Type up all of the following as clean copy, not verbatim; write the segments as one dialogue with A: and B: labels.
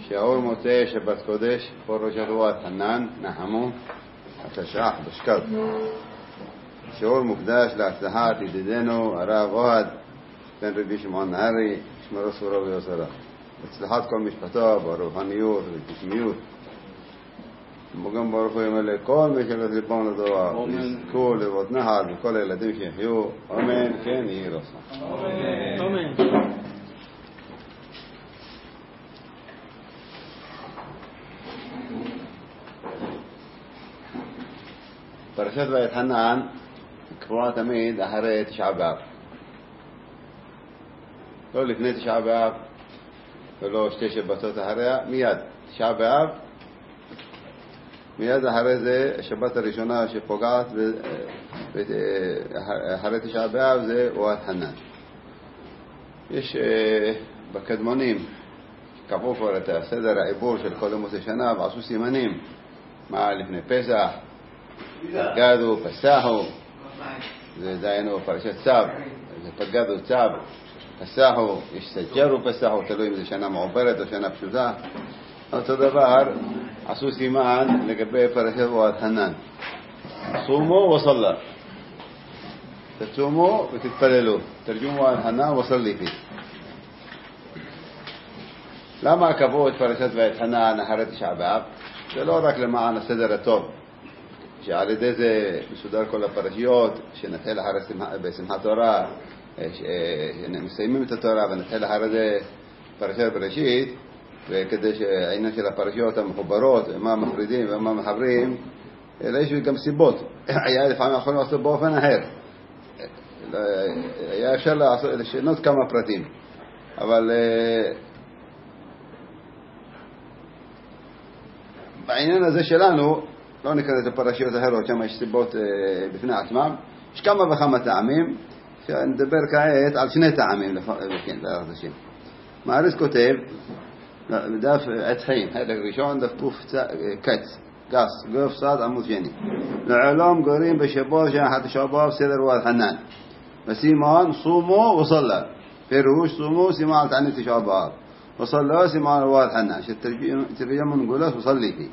A: שיעור מוצאי שבת קודש, פרוש שבועת חנן, נחמו, התש"ח בשקל. שיעור מוקדש להצלחת ידידנו הרב אוהד בן רבי שמעון נהרי, שמרו סורו ויוסרה. הצלחת כל משפטו ברוחניות ובגשמיות. וגם ברוך הוא ימלא כל מי שלא ליבם לדבר, ויזכו לראות נחת וכל הילדים שיחיו. אמן. כן יהי רצון.
B: אמן.
A: פרשת ויתחנן קבועה תמיד אחרי תשעה באב, לא לפני תשעה באב ולא שתי שבתות אחריה, מיד תשעה באב, מיד אחרי זה השבת הראשונה שפוגעת אחרי תשעה באב זה ויתחנן. יש בקדמונים קבעו כבר את הסדר העיבור של כל ימות השנה ועשו סימנים מה לפני פסח, פגדו, פסחו, זה דיינו פרשת צו, זה פגדו צו, פסחו, יש סג'רו פסחו, תלוי אם זה שנה מעוברת או שנה פשוטה. אותו דבר עשו סימן לגבי פרשת ויתחנן, צומו וסלה, תצומו ותתפללו, תרגום ויתחנן וסלי פי. למה קבעו את פרשת ויתחנן אחרי תשעה באב? זה לא רק למען הסדר הטוב, שעל ידי זה מסודר כל הפרשיות, שנתחיל אחרי בשמחת תורה, מסיימים את התורה ונתחיל אחרי זה פרשת בראשית, וכדי שהעניין של הפרשיות המחוברות, מה מפרידים ומה מחברים, אלא יש גם סיבות. היה לפעמים יכולים לעשות באופן אחר, היה אפשר לשנות כמה פרטים, אבל בעניין הזה שלנו לא ניכנס לפרשיות אחרות, שם יש סיבות בפני עצמם. יש כמה וכמה טעמים, שנדבר כעת על שני טעמים, כן, בערך השם. מעריס כותב, בדף עץ חיים, חלק ראשון, דף קוף קץ, גס, גוף סד, עמוד שני. לעולם גורים בשבוע שאחת שבוע בסדר ויתחנן. וסימן סומו וסלה. פירוש סומו סימן על תענית שבוע. וסלה סימן ויתחנן. שתרجم نقوله وصلي فيه.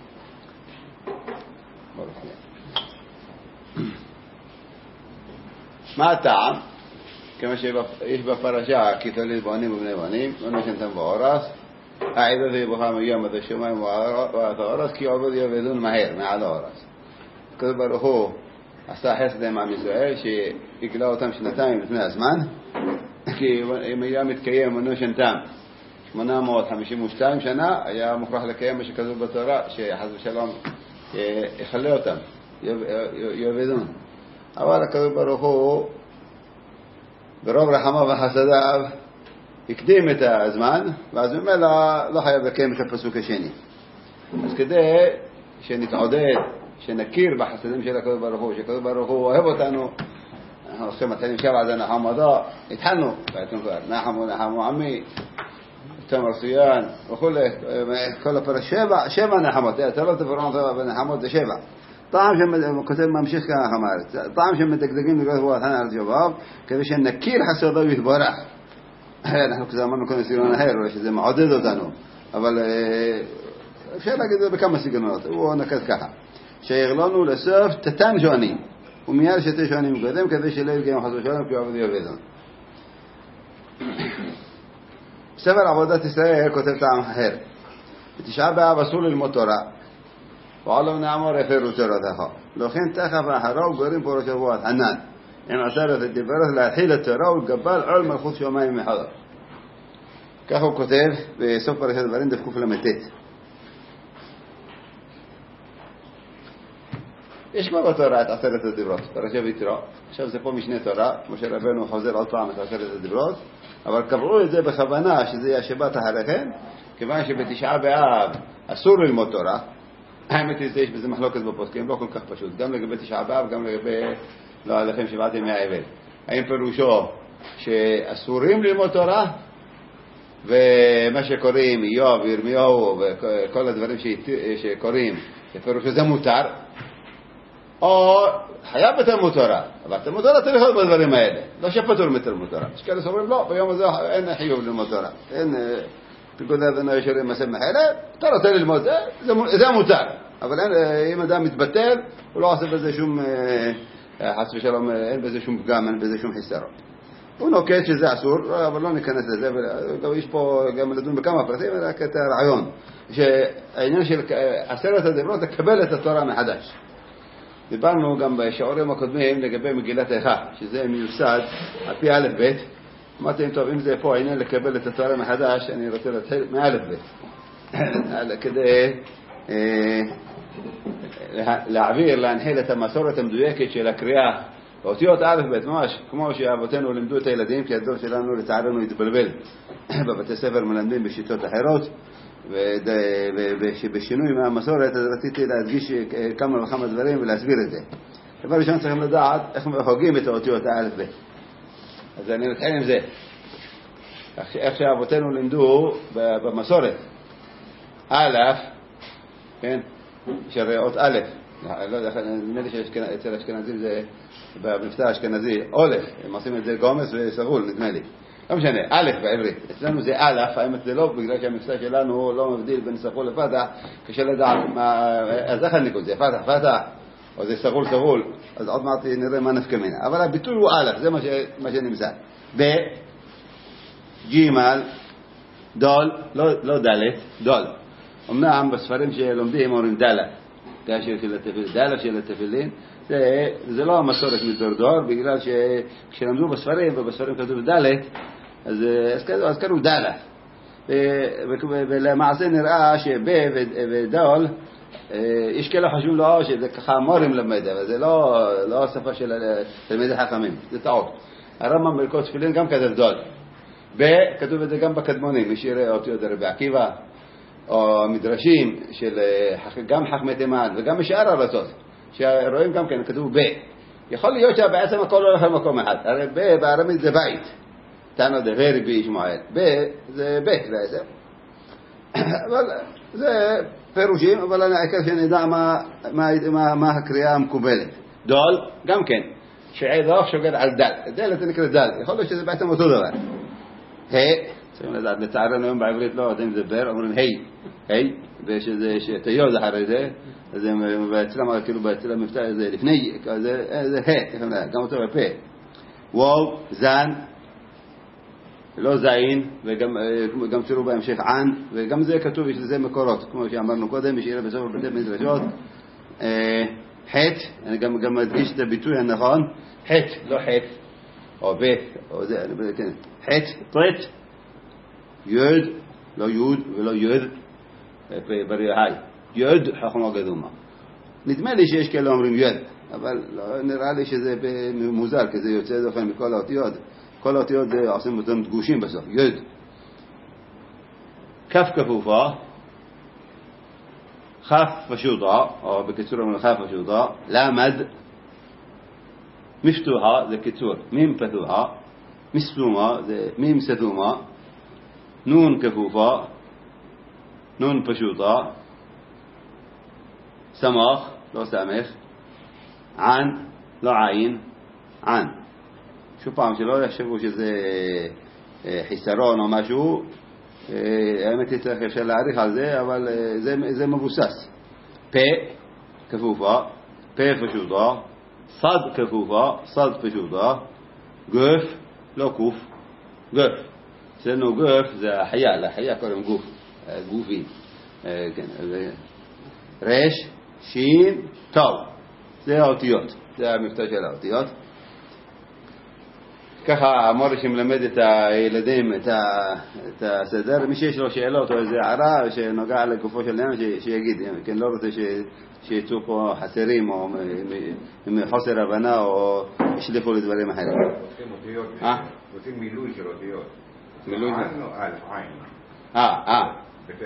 A: מה הטעם? כמו שיש בפרשה כי תוליד בנים ובני בנים ונשנתם ואורס, העידה זה בוחר מיום עד השמיים ואורס, כי עובד יעבדון מהר מעל האורס. הקדוש ברוך הוא עשה חסד עם עם ישראל שהגלה אותם שנתיים לפני הזמן, כי אם היה מתקיים ונשנתם 852 שנה, היה מוכרח לקיים מה שכתוב בתורה, שחס ושלום יחלה אותם, יעבדון. אבל הקדוש ברוך הוא ברוב רחמיו וחסדיו הקדים את הזמן, ואז ממילא לא חייב לקיים את הפסוק השני. אז כדי שנתעודד, שנכיר בחסדים של הקדוש ברוך הוא, שהקדוש ברוך הוא אוהב אותנו, אנחנו עושים מתחילים שבע זה נחם מדע, התחלנו, נחמו עמי, תמר סיין וכו', כל הפרש שבע נחמות, אתה לא תפרעון בנחמות, זה שבע. טעם שכותב ממשיך ככה אמרת, טעם שמדגדגים לגבי ויתחנן על שבב, כדי שנכיר חסדו יתברך. אנחנו כזה אמרנו כל סגנון אחר, שזה מעודד אותנו, אבל אפשר להגיד את זה בכמה סגנונות. הוא נקד ככה, שיגלנו לסוף תתן שונים, ומיד שתי שונים קודם, כדי שלא יתקיים חס ושלום כי עובד יעבדון. בספר עבודת ישראל כותב טעם אחר, בתשעה באב אסור ללמוד תורה, ועולם נאמר הפרו תורתך, לכן תכף אחריו גורים פרשת ויתחנן עם עשרת הדיברות להתחיל התורה ולקבל עול מלכות שמיים מחדש. כך הוא כותב בסוף פרשת דברים דף קל"ט. יש כבר בתורה את עשרת הדיברות, פרשת ויתרו. עכשיו זה פה משנה תורה, משה רבנו חוזר עוד פעם את עשרת הדיברות, אבל קבעו את זה בכוונה שזה יהיה השבת אחרי כן, כיוון שבתשעה באב אסור ללמוד תורה. האמת היא שיש בזה מחלוקת בפוסקים, לא כל כך פשוט, גם לגבי תשעה באב, גם לגבי לא עליכם שבעת ימי האבל. האם פירושו שאסורים ללמוד תורה, ומה שקוראים איוב, ירמיהו וכל הדברים שקוראים, פירושו זה מותר, או חייב בתלמוד תורה, אבל תלמוד תורה צריך להיות בדברים האלה, לא שפטור מתלמוד תורה. יש כאלה שאומרים לא, ביום הזה אין חיוב ללמוד תורה, פיקוד אבן ישרים מסב מחלה, אתה רוצה ללמוד זה מותר, אבל אם אדם מתבטל הוא לא עושה בזה שום חס ושלום, אין בזה שום פגם, אין בזה שום חיסרון. הוא נוקט שזה אסור, אבל לא ניכנס לזה, ויש פה גם לדון בכמה פרטים, רק את הרעיון שהעניין של 10 הדיברות לקבל את התורה מחדש. דיברנו גם בשיעורים הקודמים לגבי מגילת איכה, שזה מיוסד על פי א' ב'. אמרתי, טוב, אם זה פה העניין לקבל את התורה מחדש, אני רוצה להתחיל מא' ב'. כדי להנחיל את המסורת המדויקת של הקריאה באותיות א' ב', ממש כמו שאבותינו לימדו את הילדים, כי הדור שלנו לצערנו התבלבל. בבתי ספר מלמדים בשיטות אחרות, ובשינוי מהמסורת אז רציתי להדגיש כמה וכמה דברים ולהסביר את זה. דבר ראשון צריכים לדעת איך מחוגים את האותיות א' ב'. אז אני מתחיל עם זה. איך שאבותינו לימדו במסורת. א', כן, של אות א', לא יודע, נדמה לי שאצל אשכנזים זה, במבטא האשכנזי, אולף, הם עושים את זה גומס וסגול, נדמה לי. לא משנה, א' בעברית. אצלנו זה א', האמת זה לא, בגלל שהמבטא שלנו לא מבדיל בין סגול לפתח, קשה לדעת, אז איך הניקוד? זה פתח, או זה סגול, אז עוד מעט נראה מה נפקא מינה. אבל הביטוי הוא א', זה מה שנמצא. ב', ג', דול, לא ד', דול. אמנם בספרים שלומדים אומרים דלה, דלה של התפילין, זה לא המסורת מדור, בגלל שכשלמדו בספרים, ובספרים כתוב דלת, אז קראו דלה. ולמעשה נראה שב ודול, יש כאלה חשוב לו שזה ככה מורים למד, אבל זה לא השפה של תלמידי חכמים, זה טעות. הרמב"ם בהלכות תפילין גם כתב דול. כתוב את זה גם בקדמונים, משירי אותיות רבי עקיבא, או מדרשים של גם חכמי תימן וגם משאר הארצות שרואים גם כן כתוב ב. יכול להיות שבעצם הכל לא הולך למקום אחד. הרי ב בארמית זה בית, תנא דהרי רבי ישמעאל, ב זה בית בעצם. אבל זה פירושים, אבל אני העיקר שנדע מה הקריאה המקובלת. דול גם כן, שעדוף שוגד על דל, דל זה נקרא דל, יכול להיות שזה בעצם אותו דבר. צריכים לדעת, לצערנו היום בעברית לא יודעים זה בר, אומרים היי, ושזה שתיוד אחרי זה, אז אצלם כאילו באצל המבטא זה לפני, זה גם אותו בפה. וואו, זן, לא זין, וגם תראו בהמשך ען, וגם זה כתוב, יש לזה מקורות, כמו שאמרנו קודם, בשאלה בסוף בתי מדרשות. חטא, אני גם מדגיש את הביטוי הנכון, חטא, לא חטא, או בית, או זה, חטא, טרט, יוד, לא יוד ולא יוד, בריאי, יוד חכמה גדומה. נדמה לי שיש כאלה אומרים יוד, אבל נראה לי שזה מוזר, כי זה יוצא דופן מכל האותיות. כל האותיות עושים אותם דגושים בסוף, יוד. כף כפופה, חף פשוטה, או בקיצור אומרים חף פשוטה, למד, מפתוחה, זה קיצור, מים פתוחה, מסתומה, זה מים סתומה, נון כפופה, נון פשוטה, סמך, לא סמך, ען, לא עין, ען. שוב פעם, שלא יחשבו שזה חיסרון או משהו, האמת היא צריך אפשר להעריך על זה, אבל זה מבוסס. פה, כפופה, פה פשוטה, סד כפופה, סד פשוטה, גוף, לא קוף, גוף. אצלנו גוף זה החיה, לחיה קוראים גוף, גופי. רש, שין, טוב. זה האותיות, זה המבטא של האותיות. ככה המורה שמלמד את הילדים את הסדר, מי שיש לו שאלות או איזה הערה שנוגע לגופו של עניין שיגיד, כן, לא רוצה שיצאו פה חסרים או עם חוסר הבנה או ישלפו לדברים אחרים.
B: רוצים אותיות, רוצים מילוי של אותיות.
A: מילוי
B: עין או עין? לפי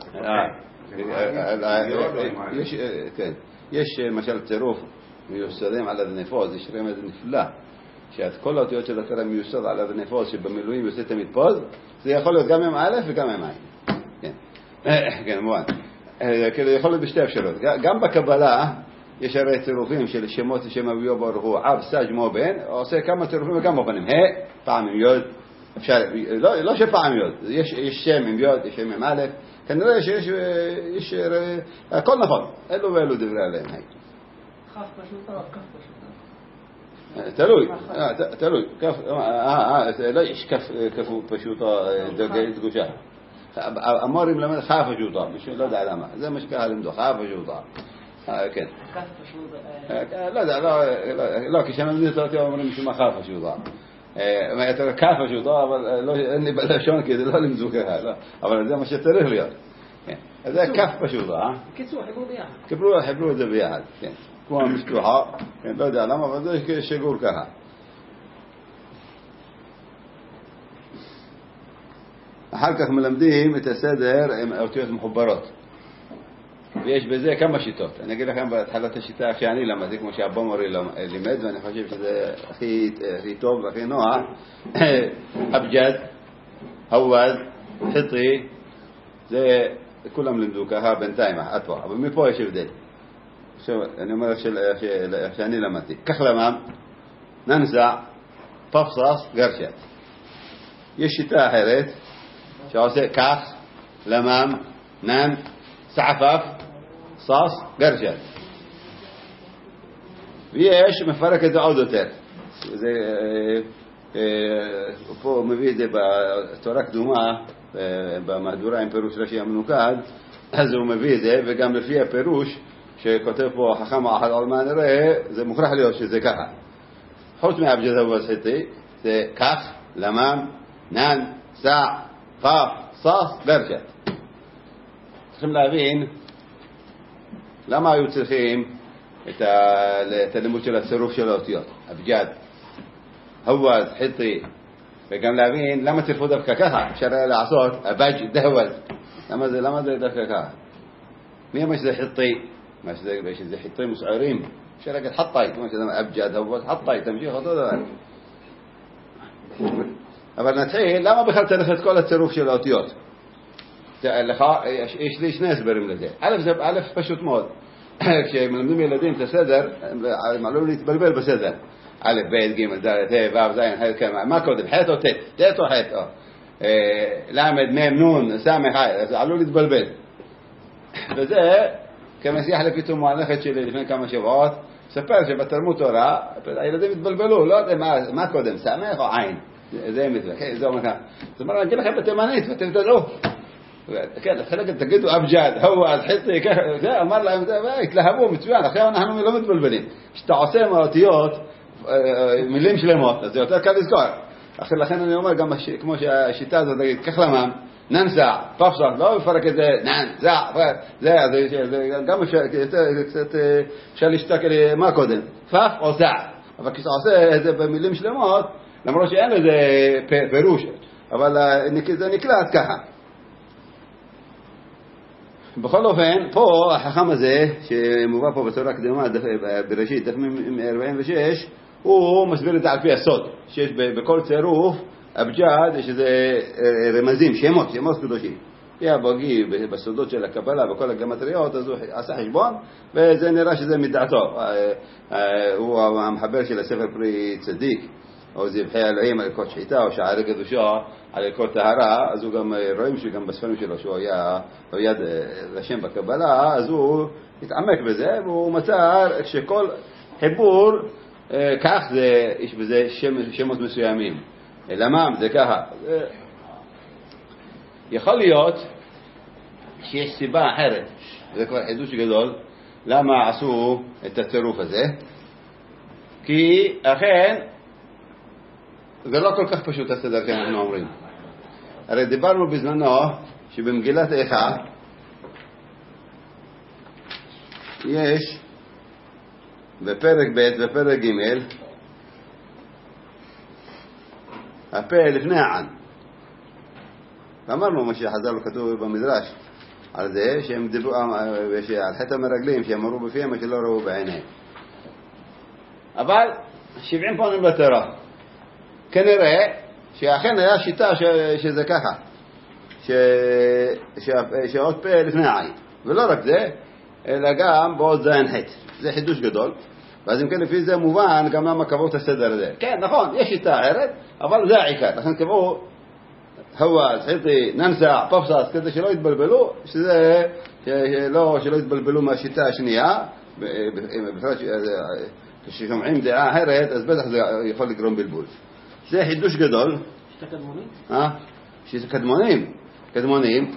A: הקבלה. יש למשל צירוף מיוסדים על הדנפוז, יש רמז נפלא. שאת כל האותיות של התורה מיוסד על הדנפוז שבמילואים יוצא תמיד פוז, זה יכול להיות גם עם א' וגם עם עין. כן, מובן. זה יכול להיות בשתי אפשרות. גם בקבלה יש הרי צירופים של שמות לשם אביו ברוך הוא, אב, סג' מו בן, עושה כמה צירופים וכמה פנים. פעם עם יוד, אפשר, לא שפעם יוד, יש שם עם יוד, יש שם עם א', כנראה שיש, הכל נכון, אלו ואלו דברי עליהם.
C: כף פשוטה, כף פשוטה.
A: תלוי, לא יש כף פשוטה דגושה. אמורים למד חף פשוטה, לא יודע למה, זה מה שקרה למדו, חף פשוטה. כן.
C: כף פשוטה.
A: לא יודע, לא, כשמלמדים אותי אומרים משום חף פשוטה. כף פשוטה, אבל אין לי בלשון כי זה לא למדו ככה, אבל זה מה שצריך להיות. זה כף פשוטה.
C: קיצור, חיברו ביחד.
A: חיברו את זה ביחד, כן. כמו המשטוחה, לא יודע למה, אבל זה שגור ככה. אחר כך מלמדים את הסדר עם אותיות מחוברות. ויש בזה כמה שיטות. אני אגיד לכם בהתחלת השיטה איך שאני למדתי, כמו שאבא מורי לימד, ואני חושב שזה הכי טוב והכי נוח. אבג'ד, הווז, חטרי, זה כולם לימדו ככה בינתיים, אטווה. אבל מפה יש הבדל. אני אומר איך שאני למדתי. כך למם, ננסע, פפסס, גרשת. יש שיטה אחרת, שעושה כך, למם, נן, סעפף, סס, גרשת. ויש מפרק את זה עוד יותר. פה מביא את זה בתורה קדומה, במהדורה עם פירוש רש"י המנוקד, אז הוא מביא את זה, וגם לפי הפירוש, שכותב פה חכם אחד על מה נראה, זה מוכרח להיות שזה ככה. חוץ מאבג'ד הווז חיטי, זה כך, למם, נן, סע, פף, סס, גרשת. צריכים להבין למה היו צריכים את הלימוד של הצירוף של האותיות. אבג'ד, הווז, חיטי, וגם להבין למה צירפו דווקא ככה. אפשר לעשות אבג'ד הווז. למה זה דווקא ככה? מי אמר שזה חיטי? מה שזה חיטי מסערים? אפשר להגיד חטאי, כמו שזה אבג'ד הווז, חטאי, תמשיך אותו דבר. אבל נתחיל, למה בכלל צריך את כל הצירוף של האותיות? יש לי שני הסברים לזה. א' פשוט מאוד. כשמלמדים ילדים את הסדר, הם עלולים להתבלבל בסדר. א', ב', ג', ד', ה', ו', ז', ח', כמה. מה קודם? ח' או ט'? ט' או ח'? למד, מ', נון, סמך, אז עלול להתבלבל. וזה, כמשיח לפתאום מוערכת שלי לפני כמה שבועות, ספר שבתלמוד תורה, הילדים התבלבלו, לא יודע מה קודם, סמך או עין. זה מצווה, זה אומר ככה. זאת אומרת, אני אגיד לכם בתימנית, ואתם תדעו. כן, חלק תגידו אבג'ד, הווז, חיטי, ככה, זה אמר להם, התלהבו, מצוין, עכשיו אנחנו לא מתבלבלים. כשאתה עושה מאותיות, מילים שלמות, אז זה יותר קל לזכור. לכן אני אומר, גם כמו שהשיטה הזאת, תגיד, כך למם, ננסע, פפסה, לא מפרק את זה, ננסע, זה, גם אפשר להשתק מה קודם, פף או סע. אבל כשאתה עושה את זה במילים שלמות, למרות שאין לזה פירוש, אבל זה נקלט ככה. בכל אופן, פה החכם הזה, שמובא פה בתורה קדומה בראשית, דף 46, הוא מסביר את זה על פי הסוד, שיש בכל צירוף, אבג'ד, יש איזה רמזים, שמות קדושים. היה בוגי בסודות של הקבלה, בכל הגמטריות, אז הוא עשה חשבון, וזה נראה שזה מדעתו. הוא המחבר של הספר פרי צדיק, או זבחי אלוהים על ערכות שחיטה, או שערי קדושה על ערכות טהרה, אז הוא גם רואים שגם בספרים שלו, שהוא היה יד לשם בקבלה, אז הוא התעמק בזה, והוא מצא שכל חיבור, כך זה, יש בזה שמות מסוימים. למם זה ככה. יכול להיות שיש סיבה אחרת, זה כבר חידוש גדול, למה עשו את הצירוף הזה, כי אכן זה לא כל כך פשוט הסדר שאנחנו אומרים. הרי דיברנו בזמנו שבמגילת איכה יש בפרק ב' ופרק ג' הפה לפני הען. אמרנו מה שחז"ל כתוב במדרש על זה שהם דיברו על חטא המרגלים שהם אמרו בפיהם מה שלא ראו בעיניהם. אבל 70 פעמים בתורה כנראה שאכן היה שיטה שזה ככה, שעוד פה לפני העין, ולא רק זה, אלא גם בעוד זין חטא. זה חידוש גדול, ואז אם כן לפי זה מובן גם למה קבעו את הסדר הזה. כן, נכון, יש שיטה אחרת, אבל זה העיקר. לכן קבעו הוואז, חיטי, ננסע, פפסס, כדי שלא יתבלבלו, שלא יתבלבלו מהשיטה השנייה. כששומעים דעה אחרת, אז בטח זה יכול לגרום בלבול. זה חידוש גדול.
C: שיטה קדמונית?
A: שיטה קדמונים.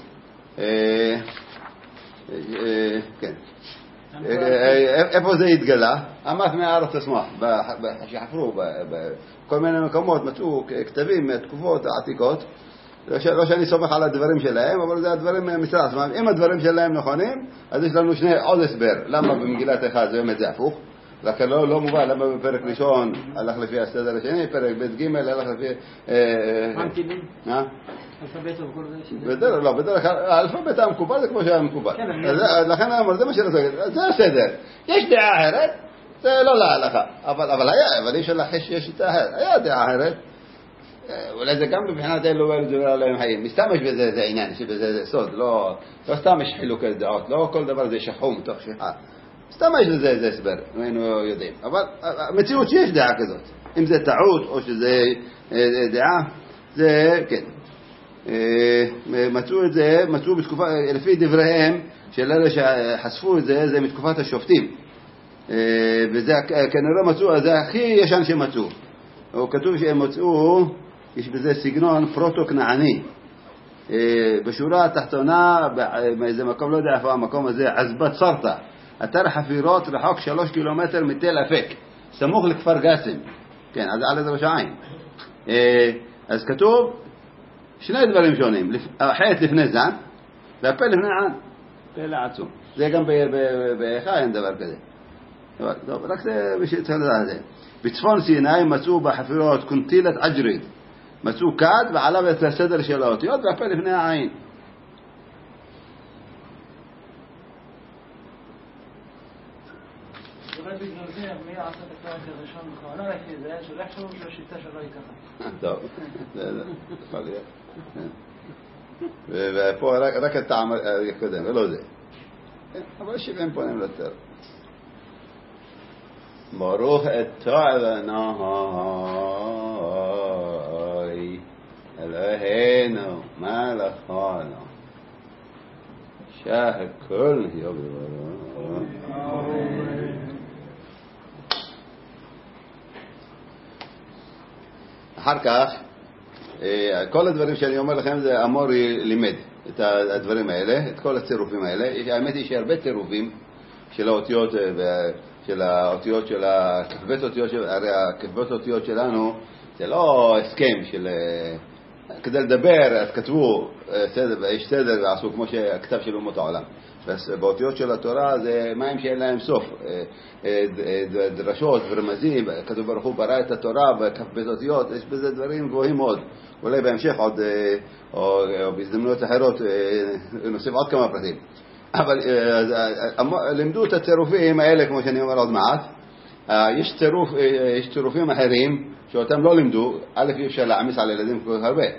A: כן. איפה זה התגלה? אמרת מהארץ עצמה, שחפרו בכל מיני מקומות, מצאו כתבים מהתקופות העתיקות, לא שאני סומך על הדברים שלהם, אבל זה הדברים מצד עצמם. אם הדברים שלהם נכונים, אז יש לנו עוד הסבר. למה במגילת אחד זה באמת זה הפוך? לכן לא מובן למה בפרק ראשון הלך לפי הסדר השני, פרק ב' ג' הלך לפי...
C: ממתינים? אלפבית או כל זה?
A: בדרך כלל, האלפבית המקובל זה כמו שהיה מקובל. לכן אני אומר, זה מה שאני רוצה להגיד, זה הסדר. יש דעה אחרת, זה לא להלכה. אבל אי אפשר להחש שיש שיטה אחרת. היה דעה אחרת. אולי זה גם מבחינת אלו ואלו דבר עליהם חיים. מסתמש בזה זה עניין, שבזה סוד. לא סתם יש חילוקי דעות. לא כל דבר זה שחום תוך שחה. מסתמש בזה זה הסבר, היינו יודעים. אבל המציאות שיש דעה כזאת. אם זה טעות או שזה דעה, זה כן. מצאו את זה, בתקופה, לפי דבריהם של אלה שחשפו את זה, זה מתקופת השופטים. וזה כנראה מצאו, זה הכי ישן שמצאו. או כתוב שהם מצאו, יש בזה סגנון פרוטו-כנעני. בשורה התחתונה, באיזה מקום, לא יודע איפה המקום הזה, עזבת סרטה. אתר חפירות רחוק 3 קילומטר מתל אפק, סמוך לכפר גסם. כן, אז על זה ראש העין. אז כתוב, שני דברים שונים, החטא לפני זן, והפה לפני ען. פלא עצום. זה גם באיכה אין דבר כזה. טוב, רק זה בשביל לדעת את זה. בצפון סיני מצאו בחפירות קונטילת עג'ריד. מצאו כד ועליו את הסדר של האותיות, והפה לפני העין.
C: אולי בגלל זה, מי עשה את הפרק הראשון בכוונה לפי זה, שלא יחשבו שהשיטה שלו היא ככה.
A: טוב, זה יכול להיות. ופה רק הטעם הקודם, ולא זה. אבל 70 פונים יותר. ברוך אתה אדוני אלוהינו מלכנו שהכל יהיה בדברו. אחר כך, כל הדברים שאני אומר לכם זה אמורי לימד את הדברים האלה, את כל הצירופים האלה. האמת היא שהרבה צירופים של האותיות, של האותיות של הכתבי אותיות, הרי הכתבי אותיות שלנו זה לא הסכם של... כדי לדבר, אז כתבו סדר, יש סדר ועשו כמו שהכתב של אומות העולם. באותיות של התורה זה מים שאין להם סוף, דרשות ורמזים, כתוב ברוך הוא ברא את התורה בכ"ב אותיות, יש בזה דברים גבוהים מאוד. אולי בהמשך עוד, או בהזדמנויות אחרות נוסיף עוד כמה פרטים. אבל לימדו את הצירופים האלה כמו שאני אומר עוד מעט. יש צירופים אחרים שאותם לא לימדו, א' אי אפשר להעמיס על ילדים כל כך הרבה,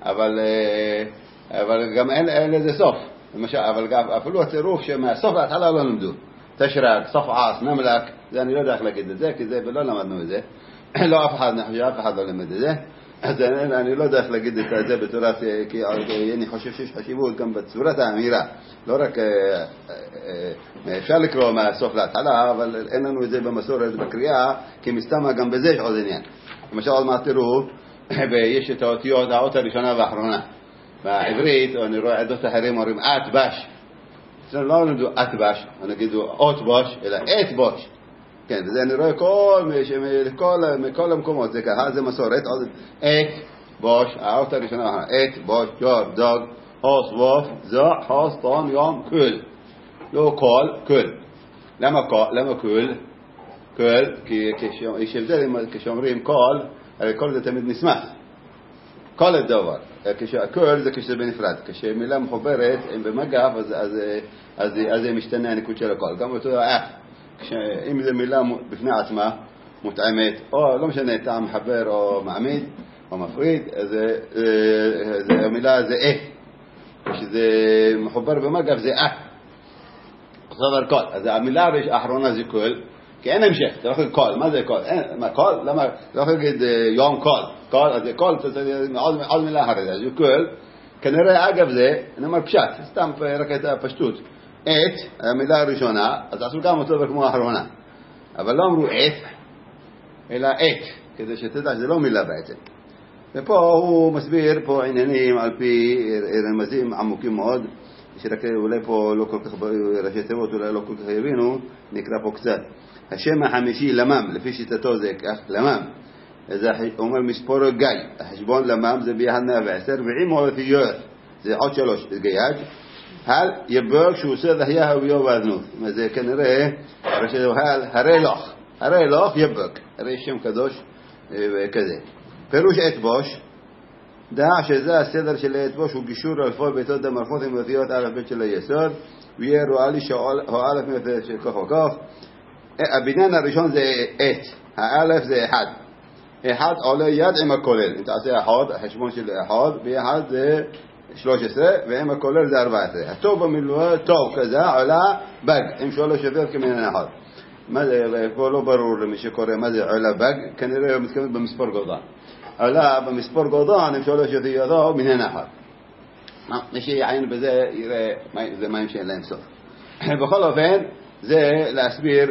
A: אבל גם אין לזה סוף. אבל אפילו הצירוף שמהסוף להתחלה לא למדו, תשרק, ספעס, נמלק, זה אני לא יודע איך להגיד את זה, כי זה ולא למדנו את זה, לא אף אחד לא למד את זה, אז אני לא יודע איך להגיד את זה בצורת, כי אני חושב שיש חשיבות גם בצורת האמירה, לא רק אפשר לקרוא מהסוף להתחלה, אבל אין לנו את זה במסורת בקריאה, כי מסתמה גם בזה יש עוד עניין. למשל עוד מעט תראו, יש את האותיות, האות הראשונה והאחרונה. בעברית, אני רואה עדות אחרים אומרים את בש. אצלנו לא נדעו את בש, נגידו אות בוש, אלא את בוש. כן, וזה אני רואה מכל המקומות, זה ככה, זה מסורת, את בוש, האות הראשונה, את בוש, ג'ור, דוג, הוס, ווף, זו, הוס, טון, יום, קול. לא קול, קול. למה קול? קול, כי יש הבדל כשאומרים קול, הרי קול זה תמיד נשמח. כל הדבר. קול זה כשזה בנפרד. כשמילה מחוברת, אם במגף, אז זה משתנה הניקוד של הקול. גם אותו אף. אם זו מילה בפני עצמה, מותאמת, או לא משנה, טעם מחבר או מעמיד, או מפריד, אז המילה זה כשזה מחובר במגף זה עכשיו קול. אז המילה האחרונה זה קול, כי אין המשך, אתה לא יכול להגיד קול, מה זה קול? מה קול? למה? אתה לא יכול להגיד יום קול, קול, אז קול, עוד מילה אחרת, אז קול, כנראה אגב זה, אני אומר פשט, סתם רק את הפשטות, את, המילה הראשונה, אז עשו גם אותו כמו האחרונה, אבל לא אמרו את, אלא את, כדי שתדע שזה לא מילה בעצם. ופה הוא מסביר פה עניינים על פי רמזים עמוקים מאוד, שרק אולי פה לא כל כך ראשי תיבות, אולי לא כל כך הבינו, נקרא פה קצת. השם החמישי למם, לפי שיטתו זה כך, למם. זה אומר מספור גיא, החשבון למם זה ביחד 110, ועם אותיות, זה עוד 3 גייד. הל יבוק שהוא עושה דחיה וביום ואדנות. זה כנראה, הרי לוח יבוק, הרי שם קדוש וכזה. פירוש אתבוש, דעה שזה הסדר של אתבוש הוא גישור על כל ביתות המלכות עם אותיות א' ב' של היסוד, ויהיה רואה לי שהא' מפת של כך וכך. הבניין הראשון זה את, האלף זה אחד. אחד עולה יד עם הכולל, אם תעשה אחד, החשבון של אחד, ביחד זה 13, ועם הכולל זה 14. הטוב במילואה, טוב כזה, עולה בג, עם 3 שוויות כמניין אחד. מה זה, פה לא ברור למי שקורא מה זה עולה בג, כנראה הוא מתכוון במספר גודן. עולה במספר גודן, עם 3 שוויות, מניין אחד. מי שיעין בזה, יראה, זה מים שאין להם סוף. בכל אופן, זה להסביר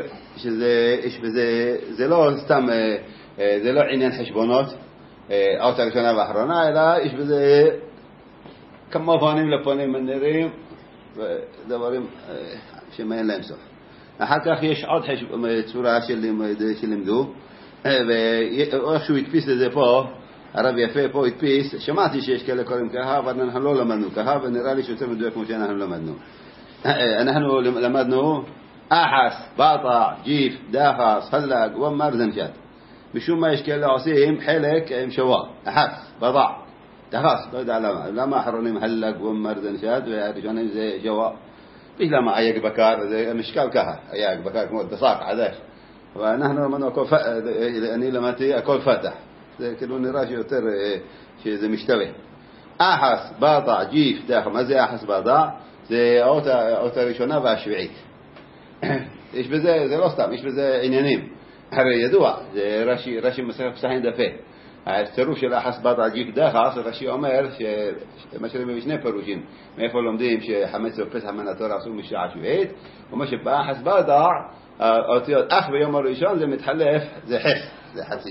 A: שזה לא סתם, זה לא עניין חשבונות, האות הראשונה והאחרונה, אלא יש בזה כמה פנים לפנים מנהרים, ודברים שמאין להם סוף. אחר כך יש עוד צורה שלימדו, ואיכשהו הדפיס לזה פה, הרב יפה פה הדפיס, שמעתי שיש כאלה קוראים ככה, אבל אנחנו לא למדנו ככה, ונראה לי שיותר מדויק כמו שאנחנו למדנו. אנחנו למדנו אחס, בטע, ג'יף, דחס, חלק, ומר זנשת. משום מה יש כאלה עושים חלק עם שווא, אחס, בטע, דחס, לא יודע למה האחרונים חלק ומר זנשת, והראשונים זה שווא. יש למה אייג בקר, זה משקל ככה, אייג בקר כמו דסק, עדש. ואנחנו למדנו הכל, אני למדתי הכל פתח. זה כאילו נראה שיותר, שזה משתווה. אחס, בטע, ג'יף, דחס, מה זה אחס, בטע? זה האות הראשונה והשביעית. יש בזה, זה לא סתם, יש בזה עניינים. הרי ידוע, זה רש"י מסכת פסחים דפה. הצירוף של אחס בטע ג'יף דחס, רש"י אומר שמשאירים בשני פירושים. מאיפה לומדים שחמץ ופסח מן התורה עשו משעה שביעית, אומר שבאחס בטע, האותיות אח ביום הראשון זה מתחלף, זה חס, זה חצי.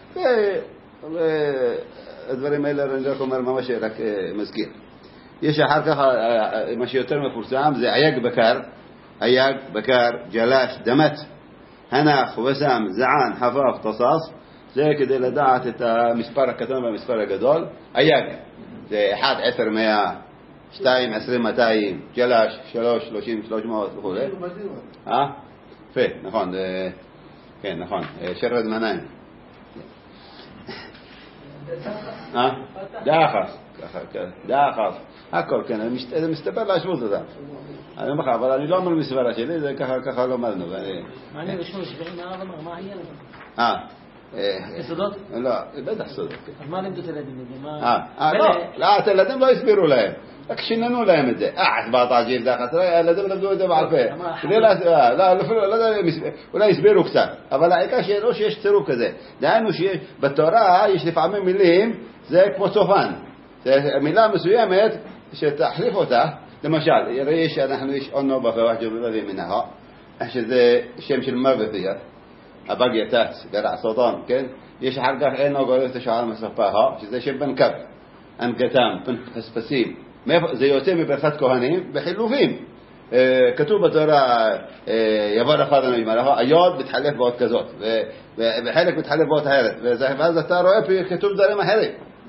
A: והדברים האלה אני רק אומר ממש רק מזכיר. יש אחר כך, מה שיותר מפורסם, זה אייג בקר, אייג, בקר, ג'לש, דמת, הנח, וסם, זען, חפף, תסס, זה כדי לדעת את המספר הקטן והמספר הגדול. אייג, זה 1, 10, 100, 2, 20, 200, ג'לש, 3, 30, 300 וכו'. יפה, נכון, כן, נכון, שרד מניים. דחס, דחס, הכל, כן, זה מסתבר להשוות אותם. אני אומר לך, אבל אני לא אומר מסברה שלי, זה ככה לא למדנו.
C: מעניין לשמוע שבעים מהרב אמר, מה היה לזה? יסודות?
A: לא, בטח סודות.
C: אז מה לימדו את הילדים?
A: לא, את הילדים לא הסבירו להם, רק שיננו להם את זה. הסברת עג'יל דחס, הילדים למדו את זה בעל פה. אולי הסבירו קצת, אבל העיקר שיש צירוף כזה. דהיינו שבתורה יש לפעמים מילים, זה כמו צופן. מילה מסוימת שתחליף אותה, למשל, יש עונו בפרח ג'ובלודי מנהה, שזה שם של מוותיית, הבג יתץ, גרע סוטון, כן? יש אחר כך אין נוגע תשעה מספחה, שזה שם בן קב, אנקתם, בן חספסים. זה יוצא מברכת כהנים בחילופים. כתוב בתורה, יבוא לך אדוני ימלאך, היוד מתחלף באות כזאת, וחלק מתחלף באות אחרת, ואז אתה רואה כתוב דברים אחרים.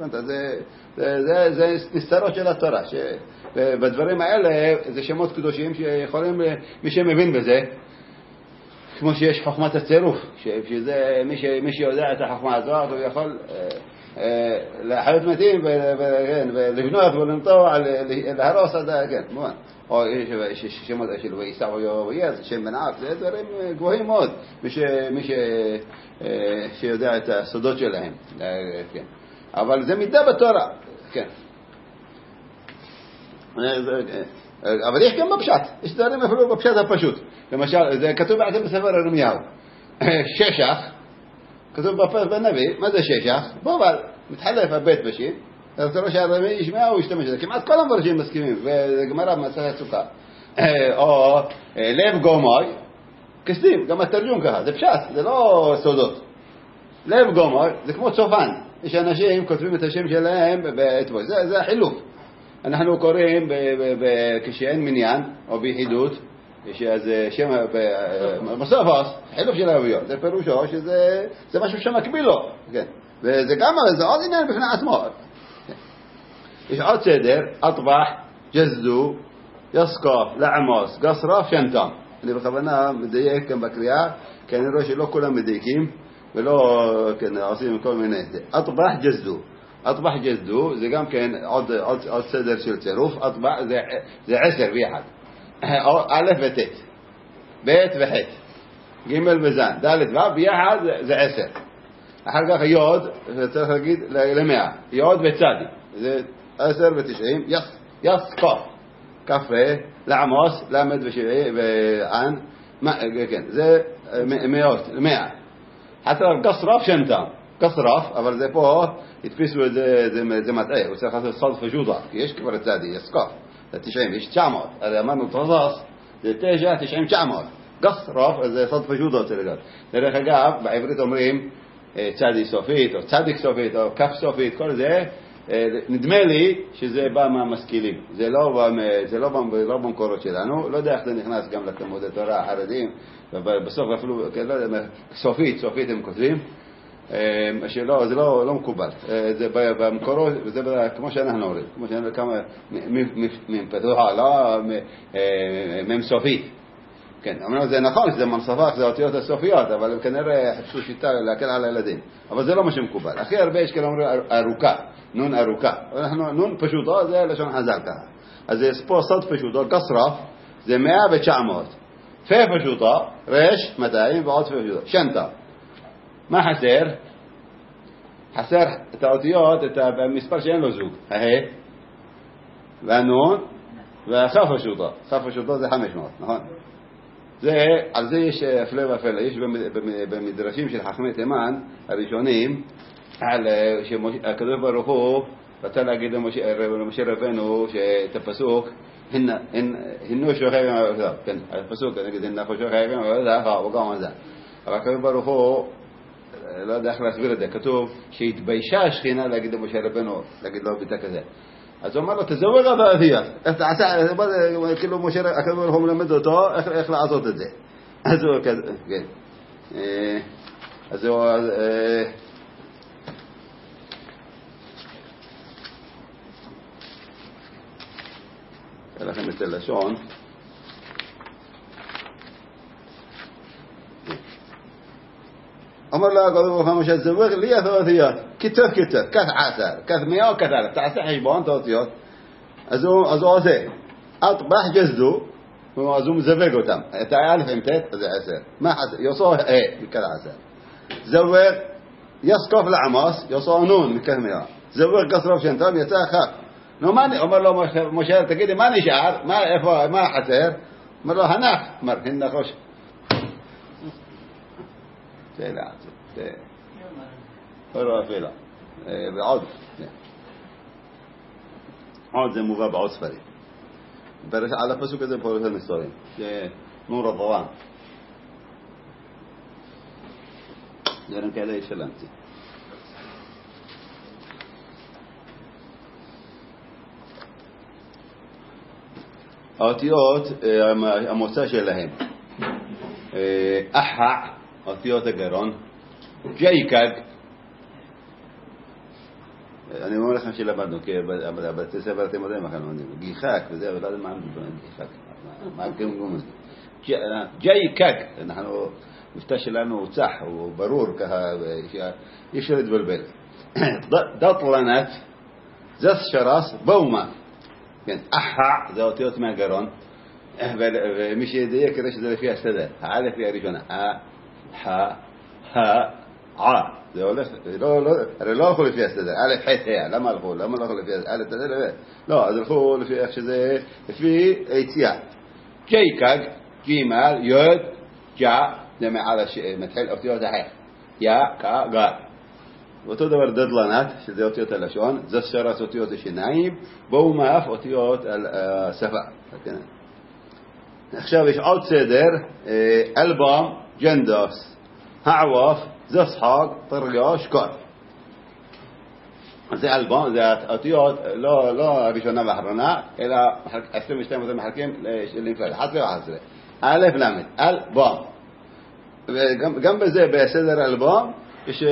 A: זה נסתרות של התורה, ובדברים האלה זה שמות קדושים שיכולים, מי שמבין בזה, כמו שיש חוכמת הצירוף, מי שיודע את החוכמה הזאת, הוא יכול לחיות מתים ולבנות ולנטוע, להרוס עד, כן, מובן. או יש שמות של ויסע ויאז, שם בנעק, זה דברים גבוהים מאוד, מי שיודע את הסודות שלהם, כן. אבל זה מידה בתורה, כן. אבל יש גם בפשט, יש דברים אפילו בפשט הפשוט. למשל, זה כתוב בעצם בספר ירמיהו. ששח, כתוב בנביא, מה זה ששח? בוא, אבל מתחלף הבית בשיט, אז לא שהרמי ישמע הוא ישתמש בזה, כמעט כל המפרשים מסכימים, וגמרא במסכת סוכה, או לב גומוי, כסדים, גם התרגום ככה, זה פשט, זה לא סודות. לב גומוי, זה כמו צופן, יש אנשים כותבים את השם שלהם באתבוי, זה החילוף. אנחנו קוראים כשאין מניין, או ביחידות, יש איזה שם בסוף, חילוף של האותיות, זה פירושו שזה משהו שמקביל לו, כן. וזה גם, זה עוד עניין בפני עצמו. יש עוד סדר, אטבח, ג'זדו, יסקוף, לעמוס, גסרף, שנתם. אני בכוונה מדייק גם בקריאה, כי אני רואה שלא כולם מדייקים, ולא עושים כל מיני. אטבח, ג'זדו. אטבח, ג'זדו, זה גם כן עוד סדר של צירוף. אטבח זה 10 ביחד. א' ות', ב' וח', ג' וז', ד' ו', ביחד זה 10. אחר כך יוד, צריך להגיד ל100, יוד וצדי, זה 10 ו90, יסקוף, קפה, לעמוס, למד וען, כן, זה מאות, 100. חסר קסרף שנתם, קסרף, אבל זה פה, התפיסו את זה, זה מטעה, הוא צריך לעשות סוד פשוטה, כי יש כבר צדי, יסקוף. 90, יש 900, הרי אמרנו תרזס, זה 9, 90, 900. גסרף, זה סוד פשוטות שלגב. דרך אגב, בעברית אומרים צדי סופית, או צדיק סופית, או כף סופית, כל זה, נדמה לי שזה בא מהמשכילים. זה לא במקורות שלנו, לא יודע איך זה נכנס גם לתלמודי תורה החרדים, ובסוף אפילו, לא יודע, סופית הם כותבים, שלא, זה לא מקובל. זה במקורות, וזה כמו שאנחנו אומרים, כמו שאנחנו כמה מפתוחה, לא ממסופית. כן, אמרנו זה נכון, שזה ממספח, זה אותיות הסופיות, אבל הם כנראה חפשו שיטה להקל על הילדים. אבל זה לא מה שמקובל. הכי הרבה יש כאלה אומרים ארוכה, נון ארוכה. נון פשוטו, זה לשון חז"ל ככה. אז זה פה סוד פשוטו, כסרף, זה 100 ו-900. פה פשוטו, רש, 200 ועוד פה פשוטו. שנתה. מה חסר? חסר את האותיות, את המספר שאין לו זוג. והנון, והחף פשוטו. חף פשוטו זה 500, נכון? על זה יש הפלא ופלא, יש במדרשים של חכמי תימן הראשונים, על שהקדוש ברוך הוא רצה להגיד למשה רבנו שאת הפסוק, הנו שוכב עם העבודה, כן, הפסוק, נגיד, הנה שוכב עם העבודה, וגם על זה. אבל הקדוש ברוך הוא, לא יודע איך להסביר את זה, כתוב שהתביישה השכינה להגיד למשה רבנו, להגיד לו ביטה כזה. אז הוא אמר לו, תזווג הבאביות. איך תעשה, כאילו משה, הקדוש ברוך הוא מלמד אותו, איך לעשות את זה. אז הוא כזה, כן. אז הוא, אראה לכם את הלשון. אמר לה הקדוש ברוך הוא משה, תזווג לי הבאביות. כתב, כת עשר, כת 100 או כת 1000, תעשה חשבון את האותיות. אז הוא עושה, אטבח ג'זדו, אז הוא מזווג אותם. את האלף עם תת, זה 10. מה חסר? יוסו מכת 10. זווג, יסקוף לעמוס, יוסו נון מכת 100. זווג כסרוף שנתם, יצא חף. אומר לו משה, תגידי, מה נשאר? מה חסר? אומר לו, הנח. אומר, הנח ראש. שאלה, לא אפילו. עוד זה מובא בעוד ספרים. על הפסוק הזה פה יותר מסתורים. זה נור הדוואן. דברים כאלה יש להמציא. האותיות, המוצא שלהם. אחע, אותיות הגרון. ג'ייקג. אני אומר לכם שלמדנו, כי בתי ספר אתם יודעים מה כאן לומדים, גיחק וזה, אבל לא יודע מה הם גיחק, מה הגמגום הזה. ג'ייקג, אנחנו, מבטא שלנו הוא צח, הוא ברור ככה, יש להתבלבל. דטלנת, זס שרס, בומה. כן, אחע, זה אותיות מהגרון, ומי שידייק כדי שזה לפי הסדר, האלף היא הראשונה, זה הולך, הרי לא הלכו לפי הסדר, א' ח' ה', למה לא הלכו לפי הסדר, א' ת' לא, אז הלכו לפי איך שזה, לפי היציאה. ג'ייקג, ג' י' ג', זה מעל מתחיל אותיות החך. יא, קא, גר. ואותו דבר דדלנת, שזה אותיות הלשון, זה שרת אותיות השיניים, בואו מאף אותיות השפה. עכשיו יש עוד סדר, אלבום, ג'נדוס, העווף, זה שחק, תרגע, שקור. זה אלבום, זה אותיות, לא הראשונה והאחרונה, אלא 22 אותם מחלקים לנפרד, 11 ו-11. א' למד, אלבום. וגם בזה, בסדר אלבום, יש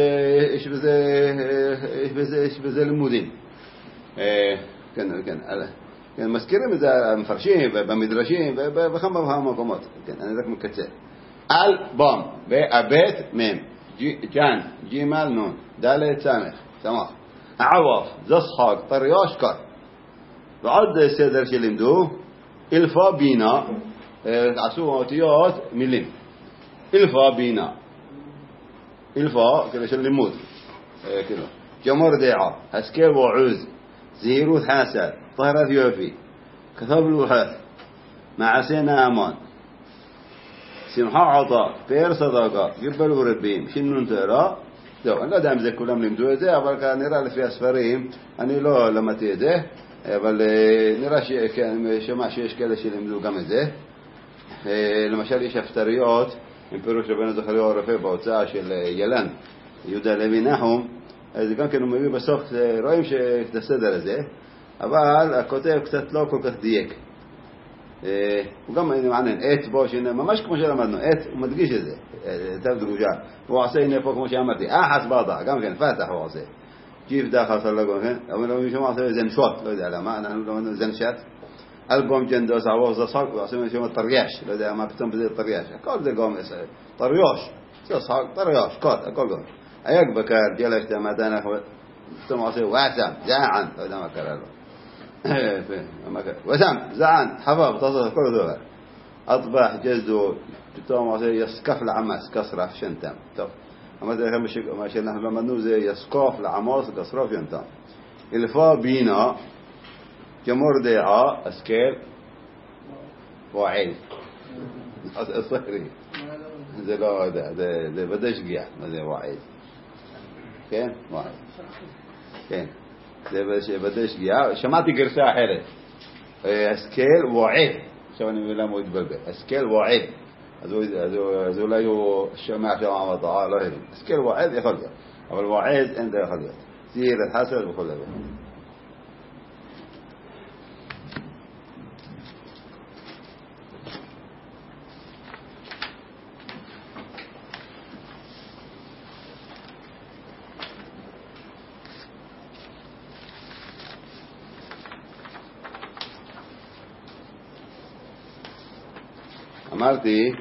A: בזה לימודים. כן, מזכירים את זה המפרשים במדרשים ובכמה מקומות. כן, אני רק מקצר. אלבום, באבט מם, ג'ן, ג'ימל נון, ד' סמך, סמך. עווף, זסחק, תריוש קר. ועוד סדר שלימדו, אלפה בינה, עשו אותיות מילים. אלפה בינה. אלפה, כאילו של לימוד. כאילו. ג'מור דעה, הסקר ועוז, זהירות חסד, طهرت يوفي كثب الوحث معسنا أمان سمحة عطاء بير صداقة قبل وربيم شنو ترى دو لا دام زي كلهم لمدوا ده أول كان نرى في أسفارهم أنا لا لما تيده أول نرى شيء كان شمع شيء كذا شيء لمدوا كم ده لما شال إيش افتريات إمبروش ربنا دخلوا عرفه بعطاء شل يلان يودا لبينهم إذا كانوا مبي بسوق رأيهم شتستدر ده אבל הכותב קצת לא כל כך דייק. וגם אני מעניין, עת בו, ממש כמו שלמדנו, עת, הוא מדגיש את זה, תב דרושה. הוא עושה הנה פה כמו שאמרתי, אחס ברדה, גם כן, פתח הוא עושה. ג'יף דחל סלגון, כן? אבל לא מישהו עושה זנשות, לא יודע למה, אנחנו למדנו זנשת. אלבום ג'נדוס, עבור זסק, ועושה מישהו תריש, לא יודע מה פתאום בזה תריש. הכל זה גום, תריוש, זסק, תריוש, הכל גום. היה בקר, ג'לש, תמדן, פתאום עושה ועסם, זען, לא יודע מה קרה לו. وسام زعان حفظ تصل كل ذولا أطبح جزدو تتوما زي يسقف العماس كسرة في شنتام طب أما ده هم شيء ما شيء نحن لما نقول زي يسقف العماس كسرة في شنتام الفا بينا جمر دعاء أسكيل وعيل الصهري زي لا ده بدش جيع زي وعيل كين وعيل كين זה בדי שגיאה, שמעתי גרסה אחרת, השכל ועד, עכשיו אני מבין למה הוא התבלבל, השכל ועד, אז אולי הוא שמע שם המטעה, לא הבין, השכל ועד יכול להיות, אבל ועד אין זה יכול להיות, זהיר החסד וכל דבר. אמרתי,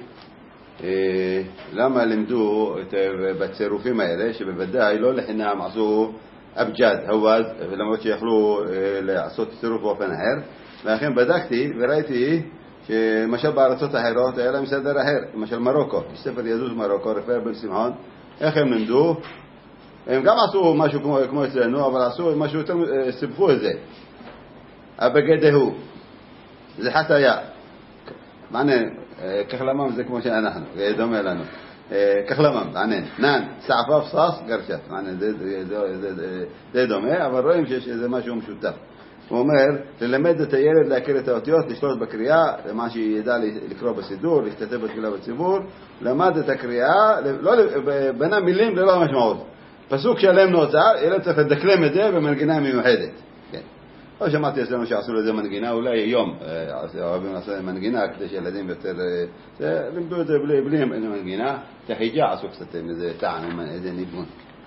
A: למה לימדו בצירופים האלה, שבוודאי לא לחינם עשו אבג'ד, הווז, למרות שיכלו לעשות צירוף באופן אחר, ולכן בדקתי וראיתי שמשל בארצות אחרות היה להם סדר אחר, למשל מרוקו, יש ספר יזוז מרוקו, רפאל בן שמעון, איך הם לימדו? הם גם עשו משהו כמו אצלנו, אבל עשו משהו יותר, סיבכו את זה. אבגדהו, זה חטאיה. מעניין, כחלמם זה כמו שאנחנו, זה דומה לנו. כחלמם, מעניין. נן, סעפה פסס, גרשת. מעניין, זה דומה, אבל רואים שיש איזה משהו משותף. הוא אומר, ללמד את הילד להכיר את האותיות, לשלוט בקריאה, למה שידע לקרוא בסידור, להשתתף בתפילה בציבור, למד את הקריאה, בנה מילים ללא משמעות. פסוק שלם נוצר, ילד צריך לדקלם את זה במנגינה מיוחדת. לא שמעתי אצלנו שעשו לזה מנגינה, אולי היום אוהבים לעשות מנגינה כדי שילדים יותר לימדו את זה בלי מנגינה, תחיג'ה עשו קצת איזה טעם, איזה ניגון.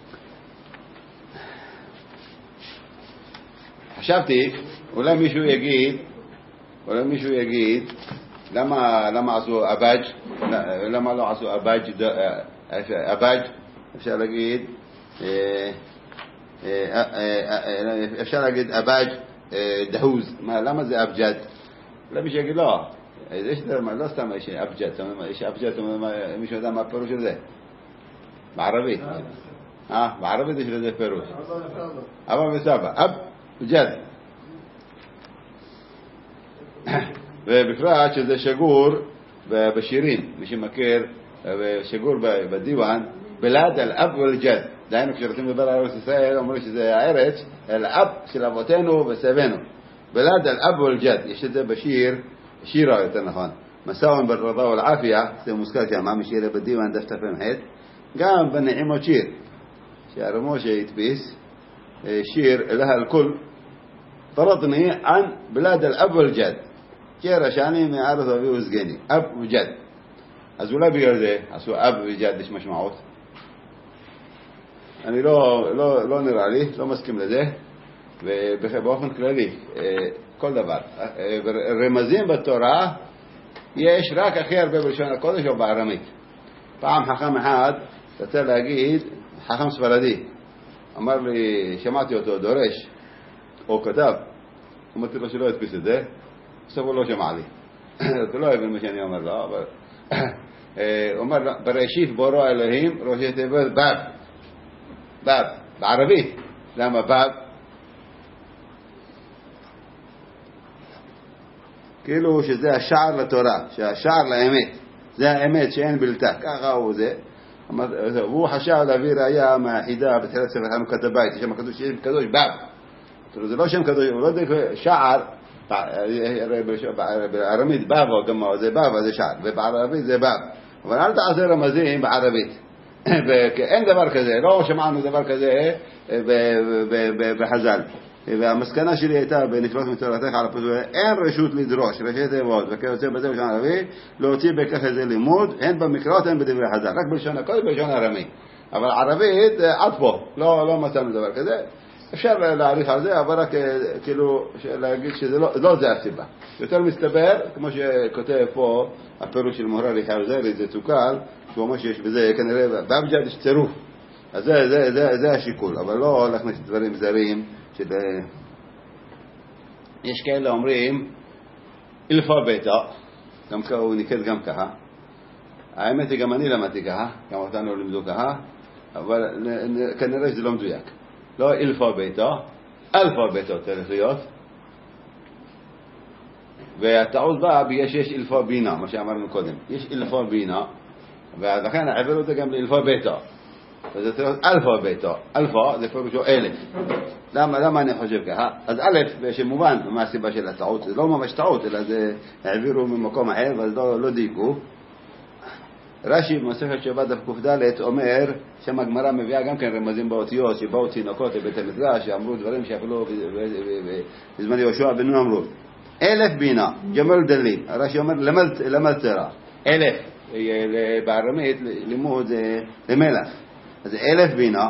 A: חשבתי, אולי מישהו יגיד למה עשו אבאג', למה לא עשו אבאג', אפשר להגיד אבאג' דהוז, למה זה אבג'ד? אולי מישהו יגיד לא, יש דרמה, לא סתם יש אבג'ד, יש אבג'ד, מישהו יודע מה הפירוש של זה? בערבית. בערבית יש לזה פירוש. אבא וסבא, אבג'ד. ובפרט שזה שגור בשירים, מי שמכיר שגור בדיוון, בלעד אל-אב ואל-ג'ד. דהיינו, כשרוצים לדבר על ארץ ישראל, אומרים שזה הארץ, אל-אב של אבותינו וסבינו. בלעד אל-אב ואל-ג'ד. יש את זה בשיר, שירה יותר נכון. מסאון ברדה ולעפיה, זה מוזכר שם, משיר בדיוון דף תפ"ח. גם בנעימות שיר, שהרמוש התפיס, שיר אליה אל-כול, فرضني عن بلاد الأب والجد كيرا شاني من عرض أبي وزجني أب وجد أزولا بيرده أسو أب وجد إيش مش معوت أنا لا نرى عليه لا مسكم لده وبأخذ كلامي كل دبر الرمزين بالتوراة يش راك أخير ببرشان القدس وبعرميت طعم حكم حاد فتلاقيه حكم سفردي أمر لي شمعتي وتودورش או כתב, אמרתי לו שלא ידפיס את זה, בסוף הוא לא שמע לי. אתה לא הבין מה שאני אומר לו, אבל... הוא אומר, בראשית בורא אלוהים, ראשי תיבות בב. בב, בערבית. למה בב? כאילו שזה השער לתורה, שהשער לאמת. זה האמת שאין בלתה, ככה הוא זה. והוא חשב להביא ראיה מהחידה בתחילת ספר חנוכת הבית, שם קדוש בב. זה לא שם קדוש, הוא לא יודע, שער, בארמית בב או גם זה בב, זה שער, ובערבית זה בב. אבל אל תעשה רמזים בערבית. אין דבר כזה, לא שמענו דבר כזה בחז"ל. והמסקנה שלי הייתה בנפלאות מתורתך על הפסוק, אין רשות לדרוש, ראשי תיבות, וכיוצא בזה בלשון ערבי, להוציא בכך איזה לימוד, הן במקראות, הן בדברי חז"ל, רק בלשון הקודש, בלשון ארמי. אבל ערבית, עד פה, לא מצאנו דבר כזה. אפשר להעריך על זה, אבל רק כאילו להגיד שזה לא זה הסיבה. יותר מסתבר, כמו שכותב פה הפירוש של מוהר"ל יחיא זרי, זה תוקל, שהוא אומר שיש בזה כנראה באבג'ד יש צירוף. אז זה השיקול, אבל לא להכניס דברים זרים של... יש כאלה אומרים אלפה ביתה, גם ככה הוא ניקד גם ככה. האמת היא גם אני למדתי ככה, גם אותנו לימדו ככה, אבל כנראה שזה לא מדויק. לא אלפה ביתה, אלפה ביתה צריך להיות. והטעות באה יש אלפה בינה, מה שאמרנו קודם. יש אלפה בינה, ולכן העבירו את זה גם לאלפה ביתה. וזה צריך להיות אלפה ביתה. אלפה זה פירושו אלף. למה אני חושב ככה? אז א', שמובן מה הסיבה של הטעות, זה לא ממש טעות, אלא זה העבירו ממקום אחר, אז לא דייקו. רש"י במסכת שבת דף ק"ד אומר שם הגמרא מביאה גם כן רמזים באותיות שבאו תינוקות לבית המדרש שאמרו דברים שאפילו בזמן יהושע בן נון אמרו 1000 בינה גמל דלים. רש"י אומר למד תורה 1000 בארמית לימוד למלך, אז 1000 בינה.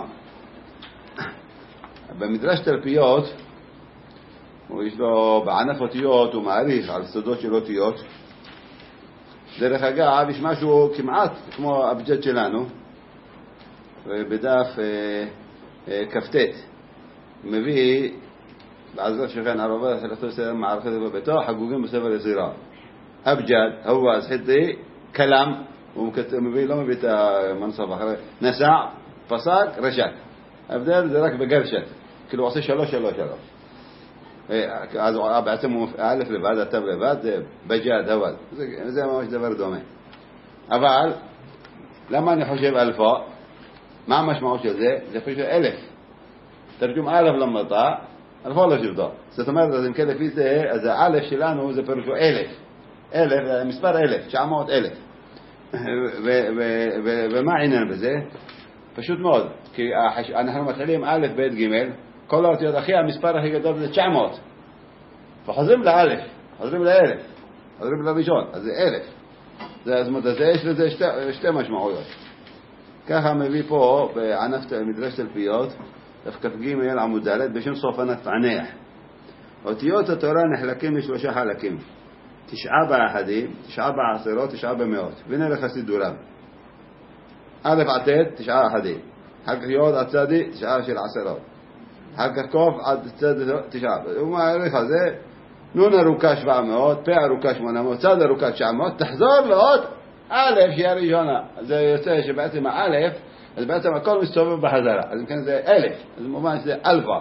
A: במדרש תלפיות יש לו בענף אותיות הוא מעריך על סודות של אותיות. דרך אגב, יש משהו כמעט כמו אבג'ד שלנו, בדף כ"ט, מביא בעזרת שכן ערבה חלקתו סלם מערכת בביתו, חגוגים בספר יצירה. אבג'ד, הווז, חיטי, כלם, הוא מביא, לא מביא את המנסף אחרי, נסע, פסק, רשת. ההבדל זה רק בגרשת, כאילו הוא עושה 3. אז בעצם הוא א' לבד, התו לבד, זה בג'ד, הוואל. זה ממש דבר דומה. אבל, למה אני חושב אלפה? מה המשמעות של זה? זה פשוט 1000. תרגום א' למטה, אלפה לא שבטו. זאת אומרת, אז אם כן לפי זה, אז האלף שלנו זה פשוט 1000. 1000, מספר 1000, 900,000. ומה העניין בזה? פשוט מאוד. כי אנחנו מתחילים א', ב', ג', כל האותיות הכי, המספר הכי גדול זה 900. וחוזרים לאלף, חוזרים לאלף, חוזרים לראשון, אז זה 1000. זאת אומרת, יש לזה שתי משמעויות. ככה מביא פה בענף מדרש תלפיות, דף כ"ג עמוד ד' בשם סופן פענח. אותיות התורה נחלקים ל3 חלקים. 9 באחדים, 9 בעשרות, 9 במאות. והנה לך סידורם. א' עד ט' 9 אחדים. אחר כך י' עד צדי 9 של עשרות. אחר כך קוף עד צד 9. הוא מעריך על זה, נון ארוכה 700, פה ארוכה 800, צד ארוכה 900, תחזור לעוד א' שהיא הראשונה. זה יוצא שבעצם האלף, אז בעצם הכל מסתובב בחזרה. אז אם כן זה 1000, אז במובן שזה אלפה.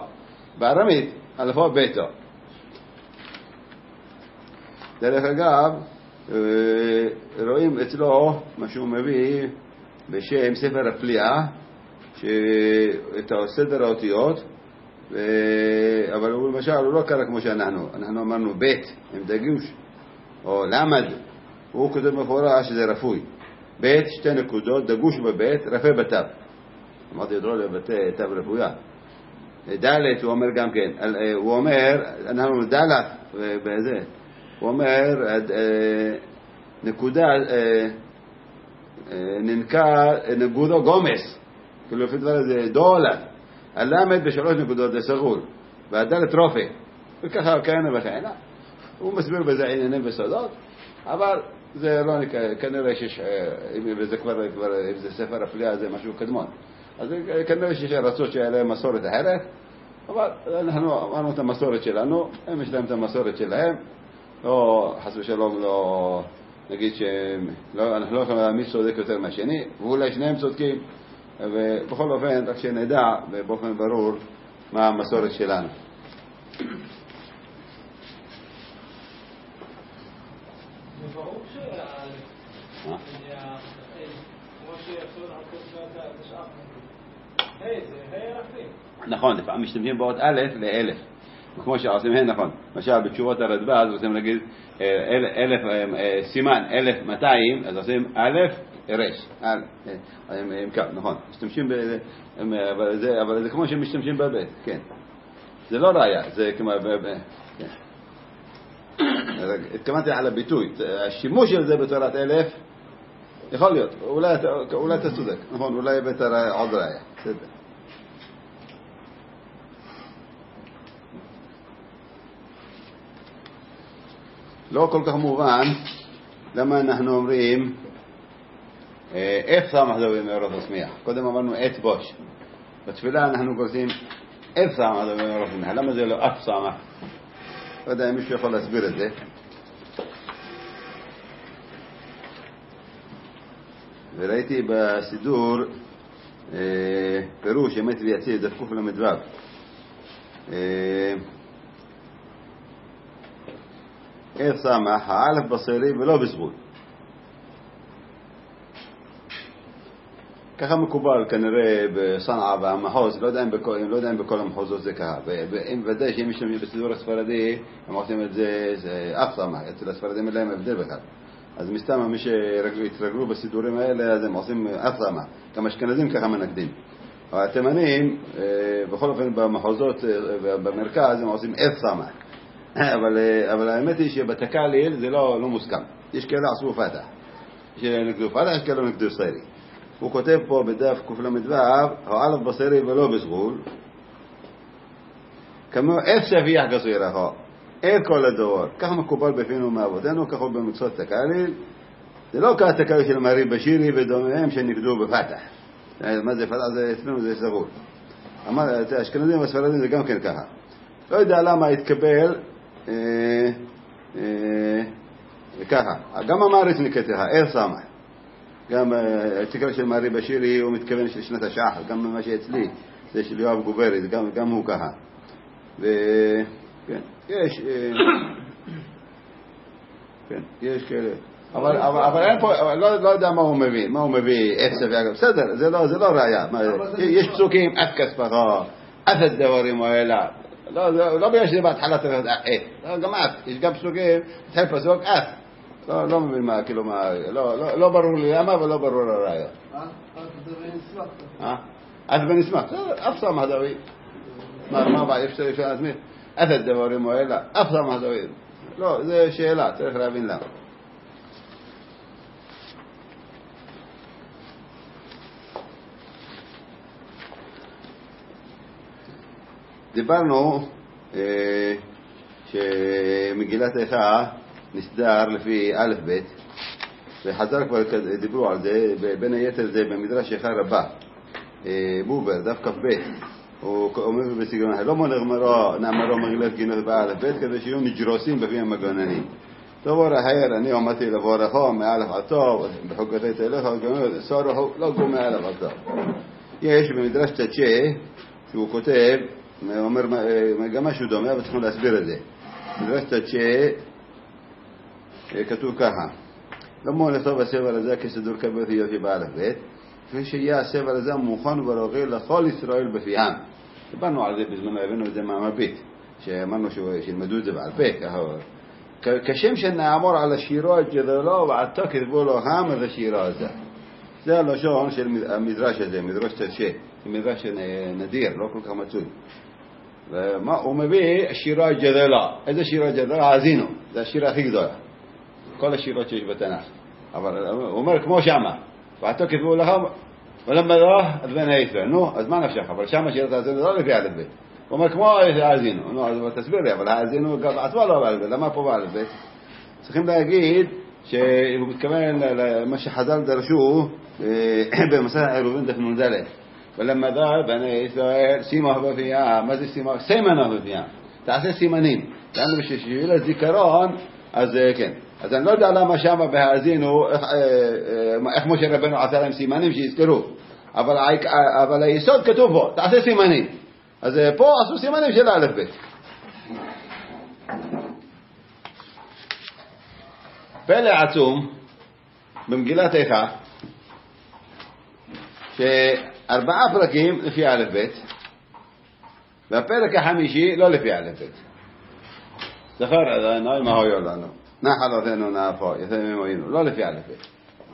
A: בארמית, אלפה ביתו. דרך אגב, רואים אצלו מה שהוא מביא בשם ספר הפליאה, שאת סדר האותיות, אבל הוא למשל הוא לא קרא כמו שאנחנו אמרנו בית עם דגוש או למד, הוא כותב מפורש שזה רפוי, בית 2 נקודות, דגוש בבית, רפא בתו. אמרתי לדרור לבטא תו רפויה. ד' הוא אומר גם כן, הוא אומר, אנחנו דלת בזה, הוא אומר נקודה נקודו גומס, כאילו לפי דבר זה דולר, הלמד ב3 נקודות זה סגול, והדלת רופא, וככה כהנה וכהנה. הוא מסביר בזה עניינים וסודות, אבל זה לא כנראה שיש, וזה כבר אם זה ספר הפליאה זה משהו קדמון, אז כנראה שיש ארצות שהיה להם מסורת אחרת, אבל אנחנו אמרנו את המסורת שלנו, הם יש להם את המסורת שלהם, לא חס ושלום לא נגיד שאנחנו לא יכולים להעמיד צודק יותר מהשני, ואולי שניהם צודקים, ובכל אופן רק שנדע באופן ברור מה המסורת שלנו.
C: ברור כמו שיצאו לחכות את השאר זה אלפים.
A: נכון, לפעמים משתמשים באות א' לאלף, כמו שעושים הן נכון. למשל בתשובות הרדב"ז רוצים להגיד סימן 1200, אז עושים א' רש, נכון, משתמשים אבל זה כמו שמשתמשים בבית, כן, זה לא ראיה, זה כמו כן. התכוונתי על הביטוי, השימוש של זה בתורת 1000 יכול להיות, אולי אתה צודק, נכון, אולי בתור עוד ראיה, בסדר. לא כל כך מובן למה אנחנו אומרים אף סמך דווי מאורות הסמיח. קודם אמרנו את בוש, בתפילה אנחנו קוראים אף סמך דווי מאורות הסמיח. למה זה לא אף סמך? לא יודע אם מישהו יכול להסביר את זה. וראיתי בסידור פירוש אמת ויציב דפקוף למדבב, איך סמך האלף בصيرי ולא בסגול. ככה מקובל כנראה בסנעה והמחוז, לא יודע אם בכל המחוזות זה ככה, ודאי שאם משתמשים בסידור הספרדי הם עושים את זה אף סמך, אצל הספרדים אין להם הבדל בכלל, אז מסתם מי שהתרגלו בסידורים האלה אז הם עושים אף סמך, גם אשכנזים ככה מנגדים. התימנים בכל אופן במחוזות ובמרכז הם עושים אף סמך, אבל האמת היא שבתקליל זה לא מוסכם. יש כאלה עשו פתח, יש נגדו פתח, יש כאלה נגדו סיירי. הוא כותב פה בדף קל"ו, האלף בصيرי ולא בסגול, כמו אף שביח גסוירה, אין כל הדור, כך מקובל בפינו מעבודנו, כך הוא במצוות תקליל, זה לא כתקליל של מעריב בשירי ודומיהם שנגדו בפתח. מה זה פתח? זה אצלנו זה סגול. אשכנזים והספרדים זה גם כן ככה. לא יודע למה התקבל ככה. גם המעריץ נקטה, איך סמך. גם התקרה של מעריב בשירי הוא מתכוון של שנת השחר, גם מה שאצלי זה של יואב גוברי, גם הוא ככה. וכן, יש כאלה. אבל אין פה, לא יודע מה הוא מביא, אפסה ואגב, בסדר, זה לא ראיה. יש פסוקים, אף כספך, אף את דברים האלה. לא בגלל שזה בהתחלה צריך את, גם אף, יש גם פסוקים, תחל פסוק אף. לא מבין מה, כאילו מה, לא ברור לי למה ולא ברור הראיה. אף ונשמח, אף סמך דוד. מה בעיה, אפשר להסמיר? אף את דברים האלה, אף סמך דוד. לא, זה שאלה, צריך להבין למה. דיברנו שמגילת איכה נסדר לפי א' ב', וחז"ל כבר דיברו על זה, בין היתר זה במדרש איכה רבה, בובר, דף כ"ב, הוא אומר בסגנון אחר, לא נאמרו מגילת גינות בא' ב', כדי שיהיו נג'רוסים בפי המגוננים. דבר אחר, אני עמדתי לבורכו מאלף עד תו, בחוקתי תלך, סורו לא גו מאלף עד תו. יש במדרש תצ'ה, שהוא כותב, אומר גם משהו דומה, אבל צריכים להסביר את זה. מדרש תצ'ה, כתוב ככה, למה לכתוב הספר הזה כסידור כבוד יופי באלף בית, כפי שיהיה הספר הזה מוכן וראוי לכל ישראל בפיהם. דיברנו על זה בזמנו, הבאנו את זה מהמביט, שאמרנו שילמדו את זה בעל פה, כשם שנאמר על השירה גדולה ועתה כתבו לו את השירה הזה. זה הלשון של המדרש הזה, מדרש תרשה, מדרש נדיר, לא כל כך מצוי. הוא מביא שירה גדולה. איזה שירה גדולה? האזינו, זה השירה הכי גדולה. כל השירות שיש בתנ"ך. אבל הוא אומר כמו שמה, ועתה כתבו לך, ולמה לא, אז בין הישראל. נו, אז מה נפשך? אבל שמה שירת האזינו לא לפי אלף בית. הוא אומר כמו האזינו. נו, אז תסביר לי, אבל האזינו גם עצמה לא באלף בית. למה פה באלף בית? צריכים להגיד שהוא מתכוון למה שחז"ל דרשו במסכת עירובין דף נ"ד. ולמה דל בני ישראל שימה בפיהם. מה זה שימה? סימנה בפיהם. תעשה סימנים. למה בשביל הזיכרון, אז כן. אז אני לא יודע למה שמה בהאזינו, איך משה רבנו עשה להם סימנים שיזכרו. אבל היסוד כתוב בו, תעשה סימנים. אז פה עשו סימנים של א' ב'. פלא עצום במגילת איכה, ש4 פרקים לפי א' ב', והפרק החמישי לא לפי א' ב'. זכר אדוני מה היו לנו. נחל אותנו נעפו, יתמים מוינו, לא לפי א' ב'.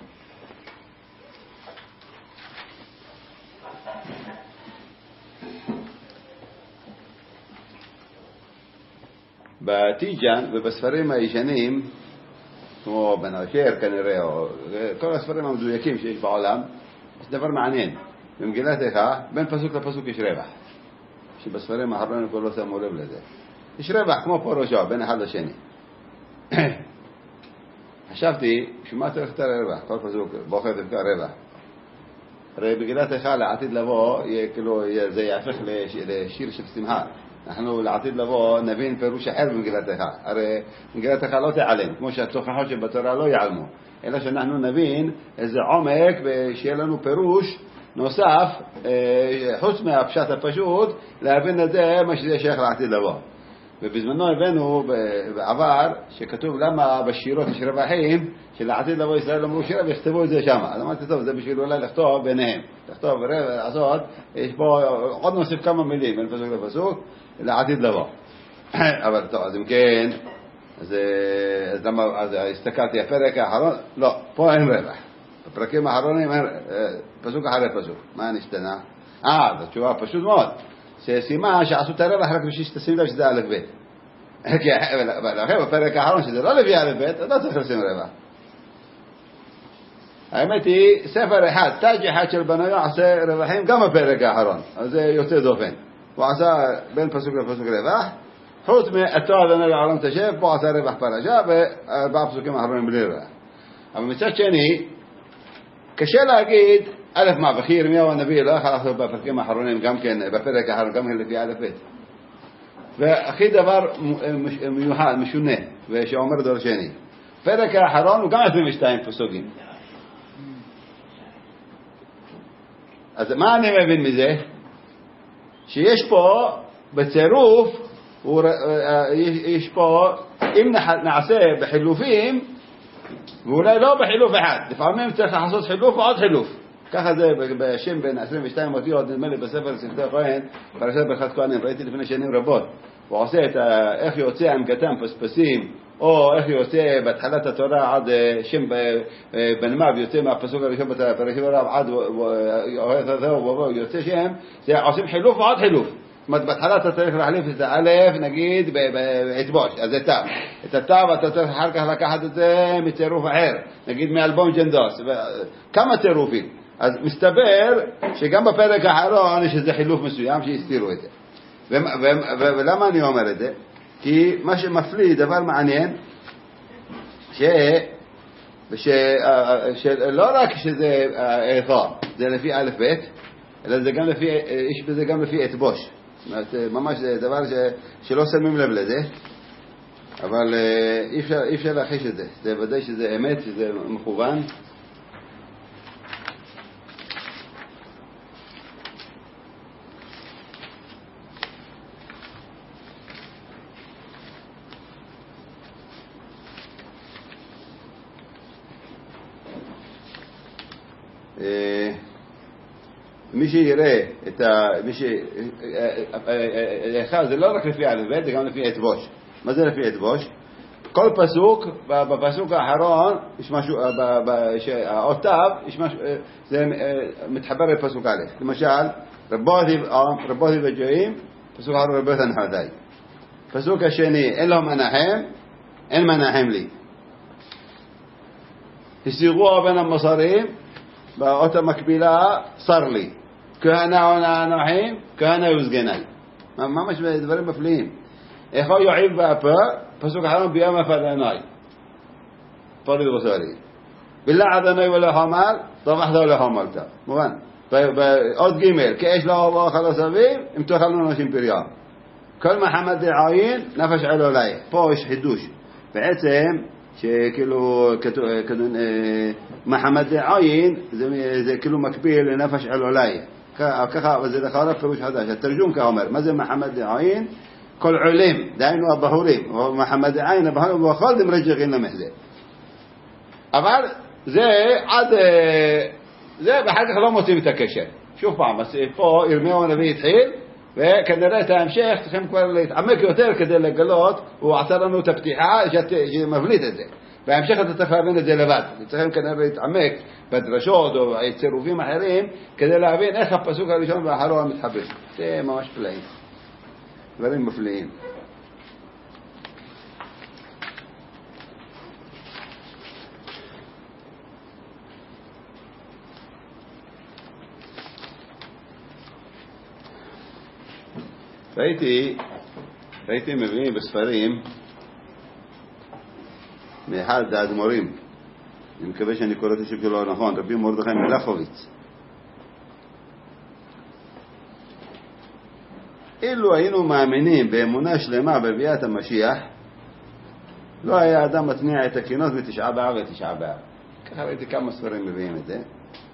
A: בתיג'ן ובספרים הישנים, כמו בן אשר כנראה, או כל הספרים המדויקים שיש בעולם, יש דבר מעניין. במגילת איכה, בין פסוק לפסוק יש רווח. שבספרים האחרונים כבר לא שמו לב לזה. יש רווח כמו פה ראשו, בין אחד לשני. חשבתי, שמה צריך את הרווח? כל פסוק בוחר דווקא רווח. הרי בגילת איכה לעתיד לבוא, זה יהפך לשיר של שמחה. אנחנו לעתיד לבוא נבין פירוש אחר במגילת איכה. הרי מגילת איכה לא תיעלם, כמו שהתוכחות שבתורה לא ייעלמו. אלא שאנחנו נבין איזה עומק ושיהיה לנו פירוש נוסף, חוץ מהפשט הפשוט, להבין את זה מה שזה שייך לעתיד לבוא. ובזמנו הבאנו בעבר שכתוב למה בשירות יש רווחים שלעתיד לבוא ישראל אמרו שירה ויכתבו את זה שם. אז אמרתי טוב, זה בשביל אולי לכתוב ביניהם, לכתוב ולעשות, יש פה עוד נוסיף כמה מילים בין פסוק לפסוק לעתיד לבוא. אבל טוב, אז אם כן, אז הסתכלתי הפרק האחרון, לא, פה אין רווח. בפרקים האחרונים פסוק אחרי פסוק. מה נשתנה? זו תשובה פשוט מאוד. שסימן שעשו את הרווח רק בשביל שתשים לב שזה א' ב'. ולכן בפרק האחרון שזה לא לפי א' ב', אז לא צריך לשים רווח. האמת היא, ספר אחד, תאג' אחד של בנויה עשה רווחים גם בפרק האחרון. אז זה יוצא דופן. הוא עשה בין פסוק לפסוק רווח, חוץ מאתו אדוני לעולם תשב, פה עשה רווח פרשה, ו4 פסוקים האחרונים בלי רווח. אבל מצד שני, קשה להגיד, א' מה, וכי ירמיהו הנביא לא יכול לעשות בפרקים האחרונים, גם כן, בפרק האחרון, גם כן לפי א' ב'. והכי דבר מיוחד, משונה, ושאומר דור שני. פרק האחרון הוא גם 22 פסוקים. אז מה אני מבין מזה? שיש פה, בצירוף, יש פה, אם נעשה בחילופים, ואולי לא בחילוף אחד, לפעמים צריך לעשות חילוף ועוד חילוף. ככה זה בשם בין 22 אותיות, נדמה לי בספר ספרי כהן, פרשת ברכת כהנים, ראיתי לפני שנים רבות, הוא עושה את איך יוצא הנגתם פספסים, או איך יוצא בהתחלת התורה עד שם בנמב, יוצא מהפסוק הראשון בפרשת הרב עד יוצא שם, זה עושים חילוף ועוד חילוף. זאת אומרת, בהתחלה אתה צריך להחליף את האלף, נגיד, בעטבוש, אז זה תו. את התו אתה צריך אחר כך לקחת את זה מצירוף אחר, נגיד מאלבום ג'נדוס, כמה צירופים. אז מסתבר שגם בפרק האחרון יש איזה חילוף מסוים שהסתירו את זה. ולמה אני אומר את זה? כי מה שמפליא, דבר מעניין, שלא רק שזה איפה, זה לפי א' ב', אלא זה גם לפי, יש בזה גם לפי עטבוש. ממש זה דבר שלא שמים לב לזה, אבל אי אפשר להחיש את זה. זה ודאי שזה אמת, שזה מכוון. מי שיראה את זה לא רק לפי הלבד, זה גם לפי אתבוש. מה זה לפי אתבוש? כל פסוק, בפסוק האחרון, יש משהו, האותיו, זה מתחבר לפסוק א'. למשל, רבותי וג'ועים, פסוק האחרון רבותי נחמדי. פסוק השני, אין לו מנחם, אין מנחם לי. הסיגוה בין המסרים, באות המקבילה, שר לי. כהנה עונה נוחים, כהנה יוזגני. ממש דברים מפליאים. איכו יועיל באפה, פסוק האחרון ביום הפדנאי. פודי ובסורי. בלע עדנאי ולא חמל, טבחת ולא חמלת. מובן. עוד ג' כאש לא אבוא חלו סביב, אם תאכלנו נשים פריון. כל מחמד עין, נפש עלולי. פה יש חידוש. בעצם, שכאילו מחמד עין, זה כאילו מקביל לנפש עלולי. ככה, וזה לכאורה פירוש חדש. התרגום כאומר, מה זה מחמד עין? כל עולים, דהיינו הבהורים, ומחמד עין, הבהורים, וכל דם רג'גין למחזה. אבל זה ואחר כך לא מוצאים את הקשר. שוב פעם, פה ירמיהו הנביא התחיל, וכנראה את ההמשך צריכים כבר להתעמק יותר כדי לגלות, הוא עשה לנו את הפתיחה שמבליט את זה. בהמשך אתה צריך להבין את זה לבד. צריכים כנראה להתעמק בדרשות או צירובים אחרים, כדי להבין איך הפסוק הראשון והאחרון מתחברים. זה ממש פלאים. דברים מפליאים. ראיתי מביאים בספרים מאחד האדמו"רים, אני מקווה שאני קורא את השם שלו נכון, רבי מרדכי מלפוביץ. אילו היינו מאמינים באמונה שלמה בביאת המשיח, לא היה אדם מתניע את הקינות בתשעה באב ותשעה באב. ככה ראיתי כמה ספרים מביאים את זה.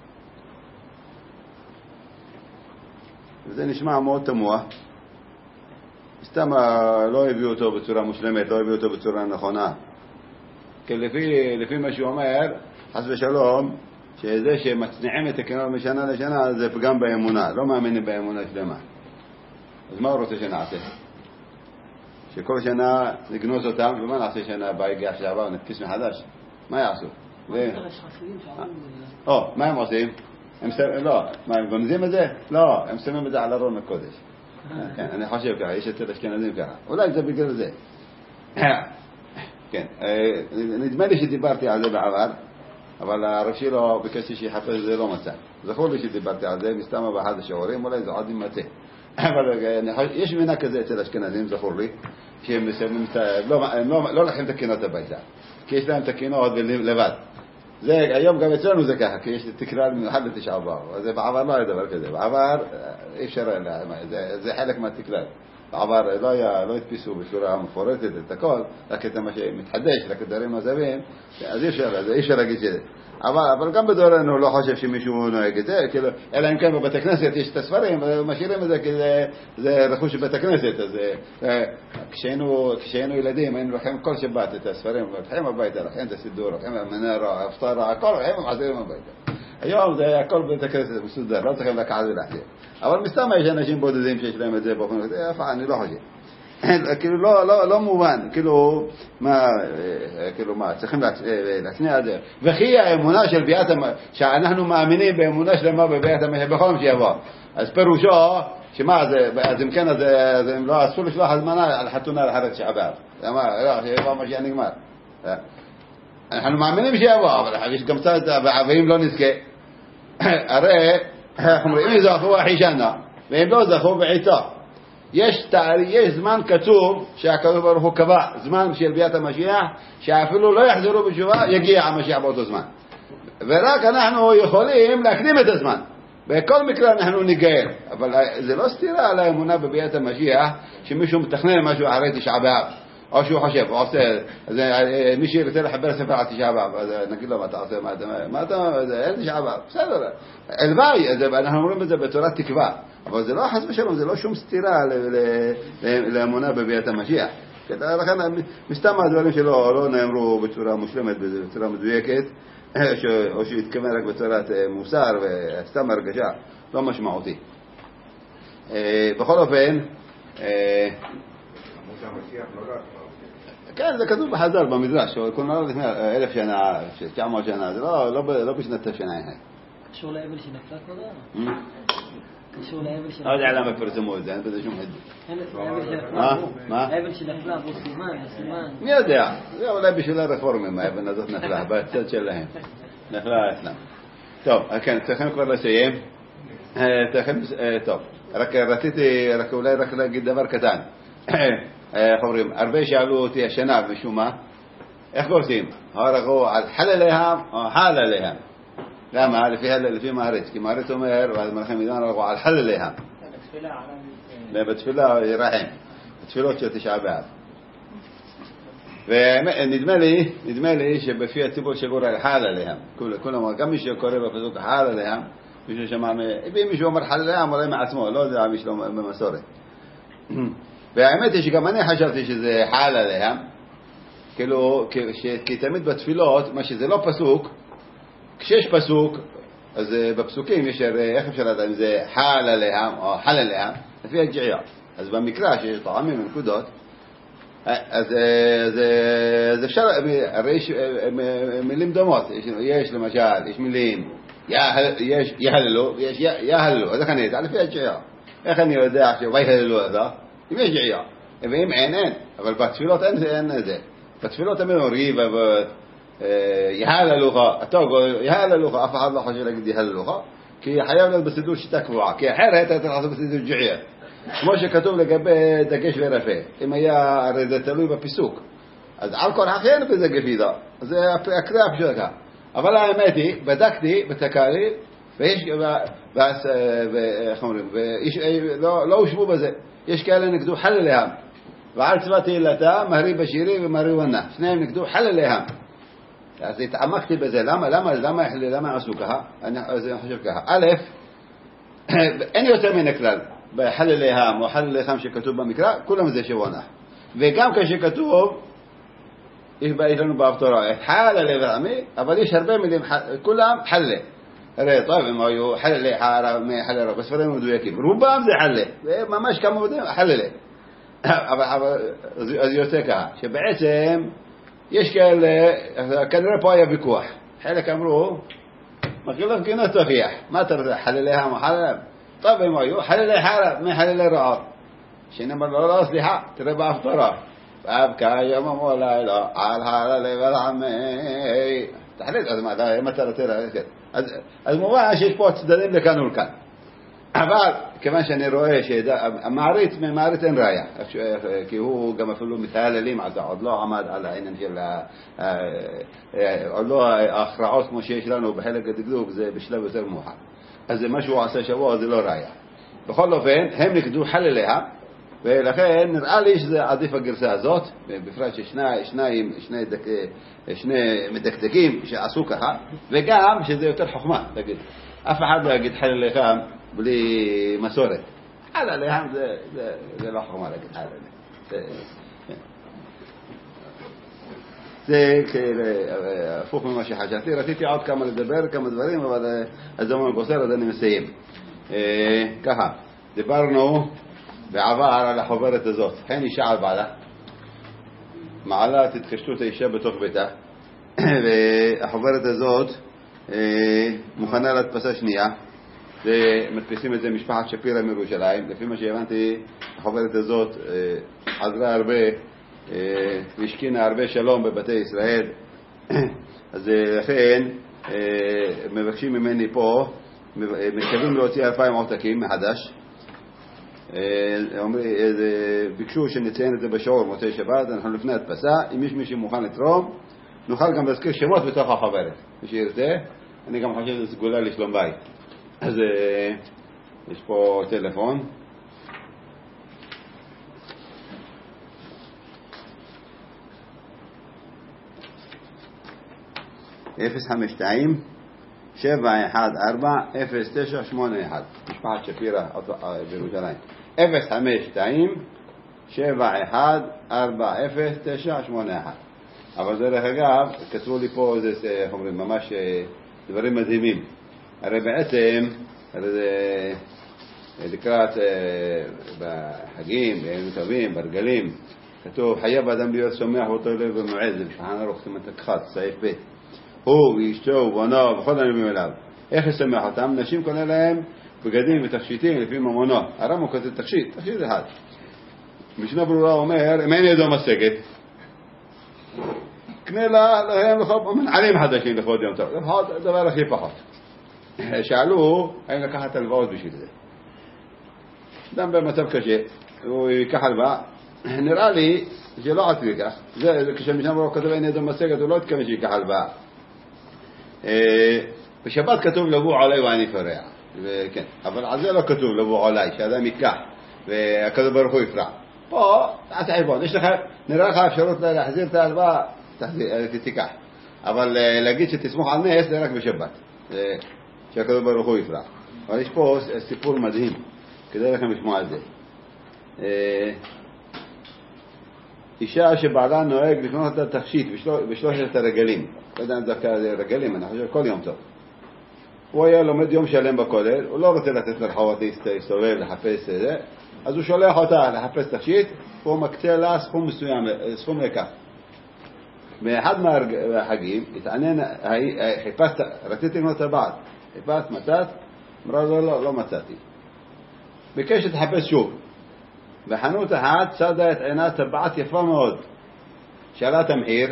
A: וזה נשמע מאוד תמוה. סתם לא הביאו אותו בצורה מושלמת, לא הביאו אותו בצורה נכונה. כי לפי מה שהוא אומר, חס ושלום, שזה שמצניעים את הקינות משנה לשנה, זה פגם באמונה. לא מאמינים באמונה שלמה. אז מה הוא רוצה שנעשה? שכל שנה נגנוז אותם, ומה נעשה שנה הבאה יגיע שעבר ונתקיס מחדש? מה יעשו? מה הם עושים? לא, מה הם גונזים את זה? לא, הם שמים את זה על ארון הקודש. אני חושב ככה, יש אצל אשכנזים ככה. אולי זה בגלל זה. כן, נדמה לי שדיברתי על זה בעבר, אבל הראשי לא ביקשתי שיחפש את זה, לא מצא. זכור לי שדיברתי על זה, מסתם באחד השיעורים, אולי זה עוד עם מטה. אבל יש מינה כזה אצל אשכנזים, זכור לי, שהם לא לקחים את הקינות הביתה, כי יש להם את הקינות לבד. היום גם אצלנו זה ככה, כי יש תקרא מיוחד לתשעה באב. אז בעבר לא היה דבר כזה, בעבר אי אפשר, זה חלק מהתקרא. בעבר לא הדפיסו בצורה מפורטת את הכל, רק את מה שמתחדש, רק את דברים נוספים, אז אי אפשר להגיד שזה. אבל גם בדורנו לא חושב שמישהו נוהג את זה, אלא אם כן בבית הכנסת יש את הספרים, ומשאירים את זה כי זה רכוש של בית הכנסת. אז כשהיינו ילדים, היינו לוקחים כל שבת את הספרים, ולוקחים הביתה, לוקחים את הסידור, לוקחים המנהרה, הפטרה, הכל, לוקחים ומחזירים הביתה. היום זה הכל בבית הכנסת מסודר, לא צריכים לקחת ולהחזיר. אבל מסתם יש אנשים בודדים שיש להם את זה באופן כזה, אני לא חושב. כאילו לא מובן, כאילו מה, צריכים להצניע את זה. וכי האמונה של ביאת המשיח, שאנחנו מאמינים באמונה שלמה בביאת המשיח בכל מה שיבוא. אז פירושו, שמה זה, אז אם כן, אז הם לא אסור לשלוח הזמנה על חתונה לחג תשעה באב. לא, שיבוא המשיח נגמר. אנחנו מאמינים שיבוא, אבל יש גם קצת, ואם לא נזכה, הרי אנחנו אומרים, אם זכו החישנה, ואם לא זכו בעיתו. יש זמן קצוב שהקדוש ברוך הוא קבע, זמן של ביאת המשיח, שאפילו לא יחזרו בתשובה, יגיע המשיח באותו זמן. ורק אנחנו יכולים להקדים את הזמן. בכל מקרה אנחנו ניגאל. אבל זה לא סתירה על האמונה בביאת המשיח, שמישהו מתכנן משהו אחרי תשעה באב, או שהוא חושב, או עושה, מי שירצה לחבר ספר על תשעה באב, אז נגיד לו, מה אתה עושה, מה אתה, אין תשעה באב, בסדר. הלוואי, אנחנו אומרים את זה בתורת תקווה. אבל זה לא חס ושלום, זה לא שום סתירה לאמונה בביאת המשיח. לכן מסתם הדברים שלו לא נאמרו בצורה מושלמת, בצורה מדויקת, או שהתכוון רק בצורת מוסר וסתם הרגשה, לא משמעותי. בכל אופן, כן, זה כתוב בחז"ל במדרש, כלומר לפני 1,000 שנה, 900 שנה, זה לא בשנת תשע"ה.
C: קשור לאבל שנפלה קודם? קשור לאבל שנפלה?
A: לא יודע למה פרסמו את זה, אין בזה שום עדות.
C: האבל שנפלה, בו סימן.
A: מי יודע? זה אולי בשביל הרפורמים, האבן הזאת נפלה, בצד שלהם. נפלה אצלם. טוב, כן, צריכים כבר לסיים. טוב, רק אולי להגיד דבר קטן. איך אומרים, הרבה שאלו אותי השנה משום מה, איך קוראים? הרגו על חל עליהם או חל עליהם? למה? לפי מעריץ, כי מעריץ אומר, ואז מלכים עידן הרגו על חל עליהם. בתפילה רחם, בתפילות של תשעה באב. ונדמה לי שבפי הציבור שקורא על חל עליהם, כולם, גם מי שקורא בפסוק חל עליהם, מישהו שמע, אם מישהו אומר חל עליהם, אולי מעצמו, לא יודע מי שלא במסורת. והאמת היא שגם אני חשבתי שזה חל עליהם, כאילו, כי תמיד בתפילות, מה שזה לא פסוק, כשיש פסוק, אז בפסוקים יש, איך אפשר לדעת אם זה חל עליהם או חל עליהם, לפי הג'עיה. אז במקרא שיש טעמים ונקודות, אז אפשר, הרי יש מילים דומות, יש למשל, יש מילים, יש יהללו ויש יהללו, אז איך אני יודע? לפי הג'עיה. איך אני יודע שויהללו הזה? אם יש ג'עיה, ואם אין, אבל בתפילות אין זה. בתפילות תמיד אומרים, יהללוך, יהללוך, אף אחד לא חושב להגיד יהללוך, כי חייב להיות בסידור שיטה קבועה, כי אחרת אתה צריך לעשות בסידור ג'עיה. כמו שכתוב לגבי דגש ורפה, אם היה, הרי זה תלוי בפיסוק, אז על כל אחר בזה גפידה, אז זה הקריאה פשוטה. אבל האמת היא, בדקתי בתקאריב, ואיך אומרים, לא הושבו בזה. יש כאלה נקדו חל אליהם, ועל צבא תהילתה, מהרי בשירי ומהרי ונה. שניהם נקדו חל אליהם. אז התעמקתי בזה. למה עשו ככה? אני חושב ככה. א', אין יותר מן הכלל. בחל אליהם או חל אליהם שכתוב במקרא, כולם זה שבונה. וגם כשכתוב, יש לנו בהפטרה, חל אליהם, אבל יש הרבה מילים, כולם חלה. הרי טוב, הם היו חללה, חללה, בספרים מדויקים. רובם זה חללה, ממש כמה עובדים, חללה. אבל אז יוצא ככה, שבעצם יש כאלה, כנראה פה היה ויכוח. חלק אמרו, מגילות גינות תוכיח. מה אתה רוצה, חללה או חללה? טוב, הם היו חללה חללה, מחללה רעב. שנאמר לו, לא, סליחה, תראה בהפטרה. ואבקה יום המולילה, על חללה ולעמי. תחליט, אז מה אתה רוצה להגיד? אז מובן שיש פה צדדים לכאן ולכאן. אבל כיוון שאני רואה שהמעריץ אין ראיה, כי הוא גם אפילו מתהללים, אז עוד לא עמד על העניין של עוד לא ההכרעות כמו שיש לנו בחלק הדקדוק, זה בשלב יותר מאוחר. אז זה מה שהוא עשה שבוע, זה לא ראיה. בכל אופן, הם נקדו חל אליה, ולכן נראה לי שזה עדיף הגרסה הזאת, בפרט ששני מדקדקים שעשו ככה, וגם שזה יותר חוכמה, תגיד. אף אחד לא יגיד חל אליהם בלי מסורת. חל אליהם זה לא חוכמה להגיד חל אליהם. זה הפוך ממה שחשבתי. רציתי עוד כמה לדבר, כמה דברים, אבל הזמן גוסר, אז אני מסיים. ככה, דיברנו בעבר על החוברת הזאת. אין אישה על בעלה. מעלה תתחשתו את האישה בתוך ביתה. והחוברת הזאת מוכנה להדפסה שנייה. מדפיסים את זה משפחת שפירא מירושלים. לפי מה שהבנתי, החוברת הזאת עזרה הרבה, והשכינה הרבה שלום בבתי ישראל. אז לכן מבקשים ממני פה, מתכוונים להוציא 2,000 עותקים מחדש. ביקשו שנציין את זה בשיעור מוצאי שבת. אנחנו לפני הדפסה, אם יש מי שמוכן לתרום, נוכל גם להזכיר שמות בתוך החוברת. מי שירצה, אני גם חושב שזה סגולה לשלום בית. אז יש פה טלפון. אפס 52 714 0981 משפחת שפירא בירושלים. 052 714098. אבל דרך אגב, כתבו לי פה איזה, איך אומרים, ממש דברים מדהימים. הרי בעצם, הרי זה לקראת בחגים, בימים טובים, ברגלים, כתוב, חייב האדם להיות שומח ואותו לב במועד, זה בשולחן ערוך סימן ת"ח, סעיף ב'. הוא ואשתו ובנו וכל הנלווים אליו. איך לשמח אותם? נשים קונה להם בגדים ותכשיטים לפי ממונו. הרמב"ם כותב תכשיט אחד. משנה ברורה אומר, אם אין ידו משגת, קנה להם מנעלים חדשים לכבוד יום טוב. לפחות דבר הכי פחות. שאלו, האם לקחת הלוואות בשביל זה? אדם במצב קשה, הוא ייקח הלוואה. נראה לי שלא עד כדי כך. כשמשנה ברורה כתוב אין ידו משגת, הוא לא התכוון שיקח הלוואה. בשבת כתוב לבוא עלי ואני פרע. כן, אבל על זה לא כתוב לבוא עלי, שאדם ייקח והקדוש ברוך הוא יפרע. פה, תעשה חשבון, יש לך, נראה לך אפשרות להחזיר את ההלוואה, תיקח. אבל להגיד שתסמוך על נס זה רק בשבת, שהקדוש ברוך הוא יפרע. אבל יש פה סיפור מדהים, כדאי לכם לשמוע על זה. אישה שבעלה נוהג לקנות את התכשיט בשלושת הרגלים. לא יודע אם דווקא זה רגלים, אני חושב כל יום טוב. הוא היה לומד יום שלם בכולל, הוא לא רוצה לתת לרחובות להסתובב, לחפש זה, אז הוא שולח אותה לחפש תכשיט, והוא מקצה לה סכום מסוים, סכום לכך. באחד מהחגים, התעניין, חיפשת, רציתי לקנות טבעת, חיפשת, מצאת? אמרה לו, לא מצאתי. ביקש שתחפש שוב. בחנות אחת צדה את עינה טבעת יפה מאוד. שאלה את המחיר,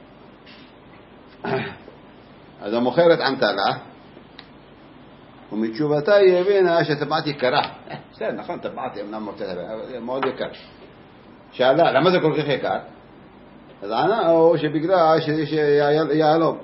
A: אז המוכרת ענתה לה, ומתשובתה היא הבינה שטבעת יקרה. בסדר, נכון, טבעת אמנם מאוד יקר. שאלה, למה זה כל כך יקר? אז ענה, או שבגלל שיש יעלום.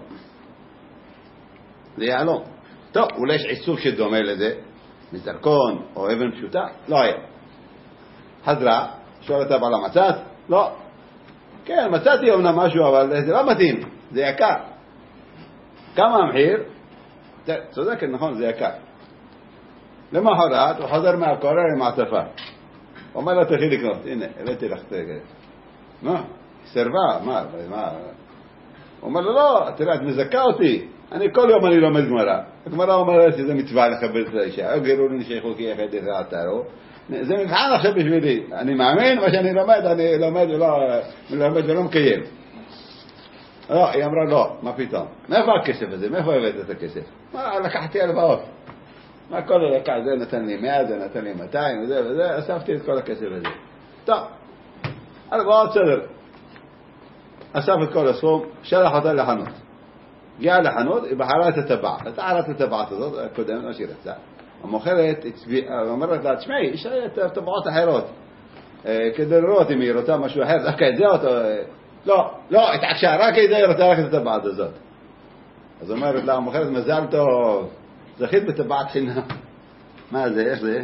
A: זה יעלום. טוב, אולי יש עיסוק שדומה לזה, מזרקון או אבן פשוטה? לא היה. חזרה, שואלת בעלה, מצאת? לא. כן, מצאתי אמנם משהו, אבל זה לא מתאים, זה יקר. כמה המחיר? צודקת, נכון, זה יקר. למחרת, הוא חוזר מהקורא למעטפה. הוא אומר לה, תכי לקנות, הנה, הבאתי לך תגת. מה? סרבה, מה? הוא אומר לה, לא, תראה, את מזכה אותי. כל יום אני לומד גמרא. הגמרא אומרת שזה מצווה לכבד את האישה. גרו לי שייכו כי יחד איזה עטרו. זה מבחן עכשיו בשבילי. אני מאמין, מה שאני לומד, אני לומד ולא מקיים. לא, היא אמרה לא, מה פתאום? מאיפה הכסף הזה? מאיפה הבאת את הכסף? מה, לקחתי הלוואות. מה כל הלקח? זה נתן לי 100, זה נתן לי 200, וזה, אספתי את כל הכסף הזה. טוב, הלוואות בסדר. אסף את כל הסכום, שלח אותה לחנות. הגיעה לחנות, היא בחרה את הטבעת. אתה ערת את הטבעת הזאת, הקודמת, מה שהיא רצה. המוכרת אומרת לה, תשמעי, יש טבעות אחרות. כדי לראות אם היא רוצה משהו אחר, דווקא את זה אותו... לא, התעקשה, רק את זה היא רוצה רק את הטבעת הזאת. אז אומרת לה, המוכרת, מזל טוב, זכית בטבעת חינם. מה זה, איך זה?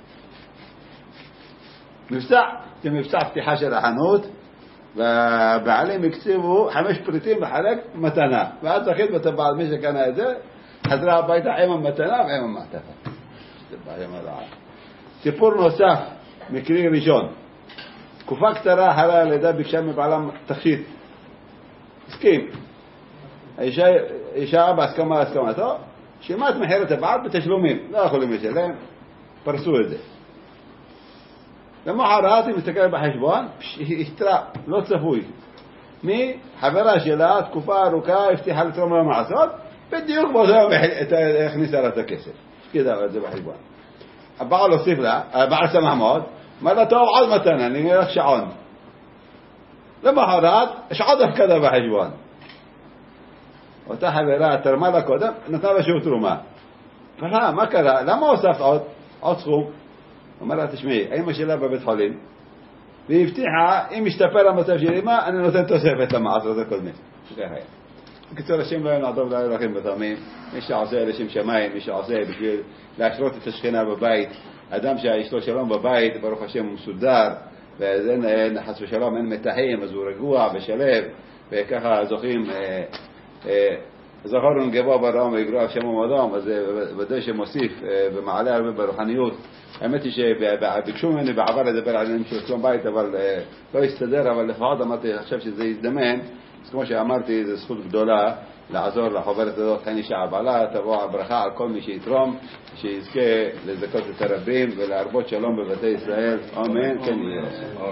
A: מבצע, כמבצע פתיחה של החנות, והבעלים הקציבו 5 פריטים לחלק מתנה. ואת זכית בטבעת, מי שקנה את זה, חזרה הביתה עם המתנה ועם המעטפה. סיפור נוסף, מקרי ראשון. תקופה קצרה אחרי הלידה ביקשה מבעלם תכשיט. הסכים. האישה בהסכמתו, שילמה את מחיר הטבעת בתשלומים. לא יכולים לשלם, פרסו את זה. למחרת היא מסתכלת בחשבון, היא התרה, לא צפוי. חברה שלה, תקופה ארוכה, הבטיחה לתרום לה מעשות, בדיוק באותו יום הכניסה לה את הכסף. כדאי את זה בחשבון. הבעל הוסיף לה, הבעל שמח מאוד, אמר לה, טוב, עוד מתנה, אני נראה לך שעון. למחרת, יש עוד הפקדה בחשבון. אותה חברה תרמה לה קודם, נתנה לה שוב תרומה. מה קרה? למה הוספת עוד סכום? אומר לה, תשמעי, האמא שלה בבית חולים, והיא הבטיחה, אם ישתפר המצב של אמא, אני נותן תוספת למעשרות הקודמים. בקיצור, השם לא נעדוב לאלוהים בתמים, מי שעושה לשם שמיים, מי שעושה בשביל להשרות את השכינה בבית, אדם שיש לו שלום בבית, ברוך השם הוא מסודר, ואין חס ושלום, אין מתחים, אז הוא רגוע ושלב, וככה זוכים זכרנו גבוה ברם ויגרוע שם ומדם, אז ודאי שמוסיף ומעלה הרבה ברוחניות. האמת היא שביקשו ממני בעבר לדבר על עניינים של שלום בית, אבל לא הסתדר, אבל לפחות אמרתי עכשיו שזה יזדמן, אז כמו שאמרתי, זו זכות גדולה לעזור לחוברת הזאת, חני שעבלה, תבוא הברכה על כל מי שיתרום, שיזכה לזכות את הרבים ולהרבות שלום בבתי ישראל, אמן, כן יהיה.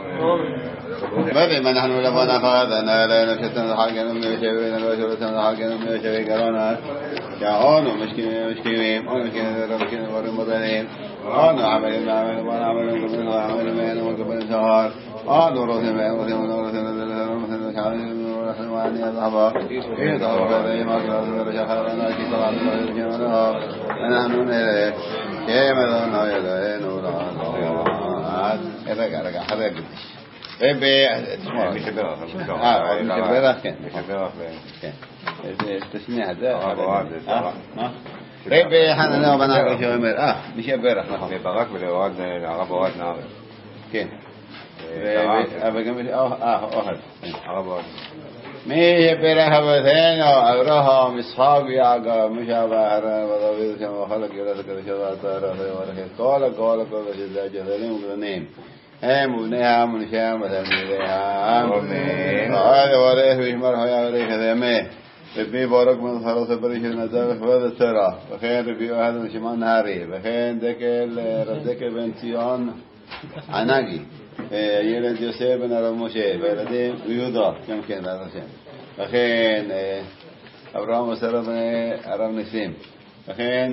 A: ואם אנחנו לבוא נחדנה אלינו שתנו חלקנו מיושבים ושתנו חלקנו מיושבי קרונה, שעונו משכימים, עונו משכימים דברים מודנים, עונו עמלים ועמלים ועמלים ועמלים ועמלים ועמלים ועמלים שחר, עונו רוצים ועמלים ועמלים ועמלים وأني أضعف إذا أردت ما كرهت شخرنا كي طلعت الله ونحن إليه كما ذننا إليه نورا رجع حرق مشبرة التسميع ده ربي حنا وبنات شومر مشبرة
B: برك بالأواد العرب أواد نار
A: كين أبى جميل أهل
B: عرب أواد
A: مي بره بثين أوراها مصحاب يعقا مشابه وضويل كما خلق يرسك بشبه طارة ورخي قال شزا جذلين وقلنين هم وبنيها منشام وثميريها وهذا وريه بيشمر حياة وريه ذيمه ربي بارك من خلاص بريش النزاق فهذا الترى وخير ربي هذا مشمان نهاري وخير ردك بن سيان عناقي ילד יוסף בן הרב משה וילדים יהודה גם כן בעזרת השם לכן אברהם ושרה בן הרב ניסים לכן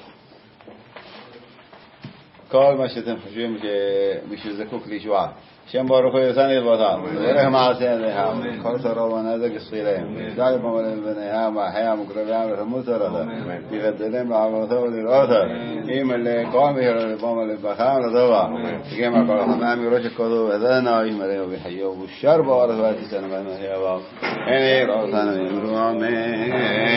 A: כל מה שאתם חושבים שמישהו זקוק לישועה שם ברוך הוא יסני לבותם דרך מעשה ידיהם כל שרה ונזק יסחילם ישדל במלם בניהם והחיה מוקרביהם ותמות שרתם ויבדלם לעבודתו ולראותו אם כל מהירו לבום לבחם לטובה שגם כל החמם ירוש הכתוב ודנה ימלאו וחיו ושר בארץ ואתיסנו בנו יבוא הנה ראותנו ימרו אמן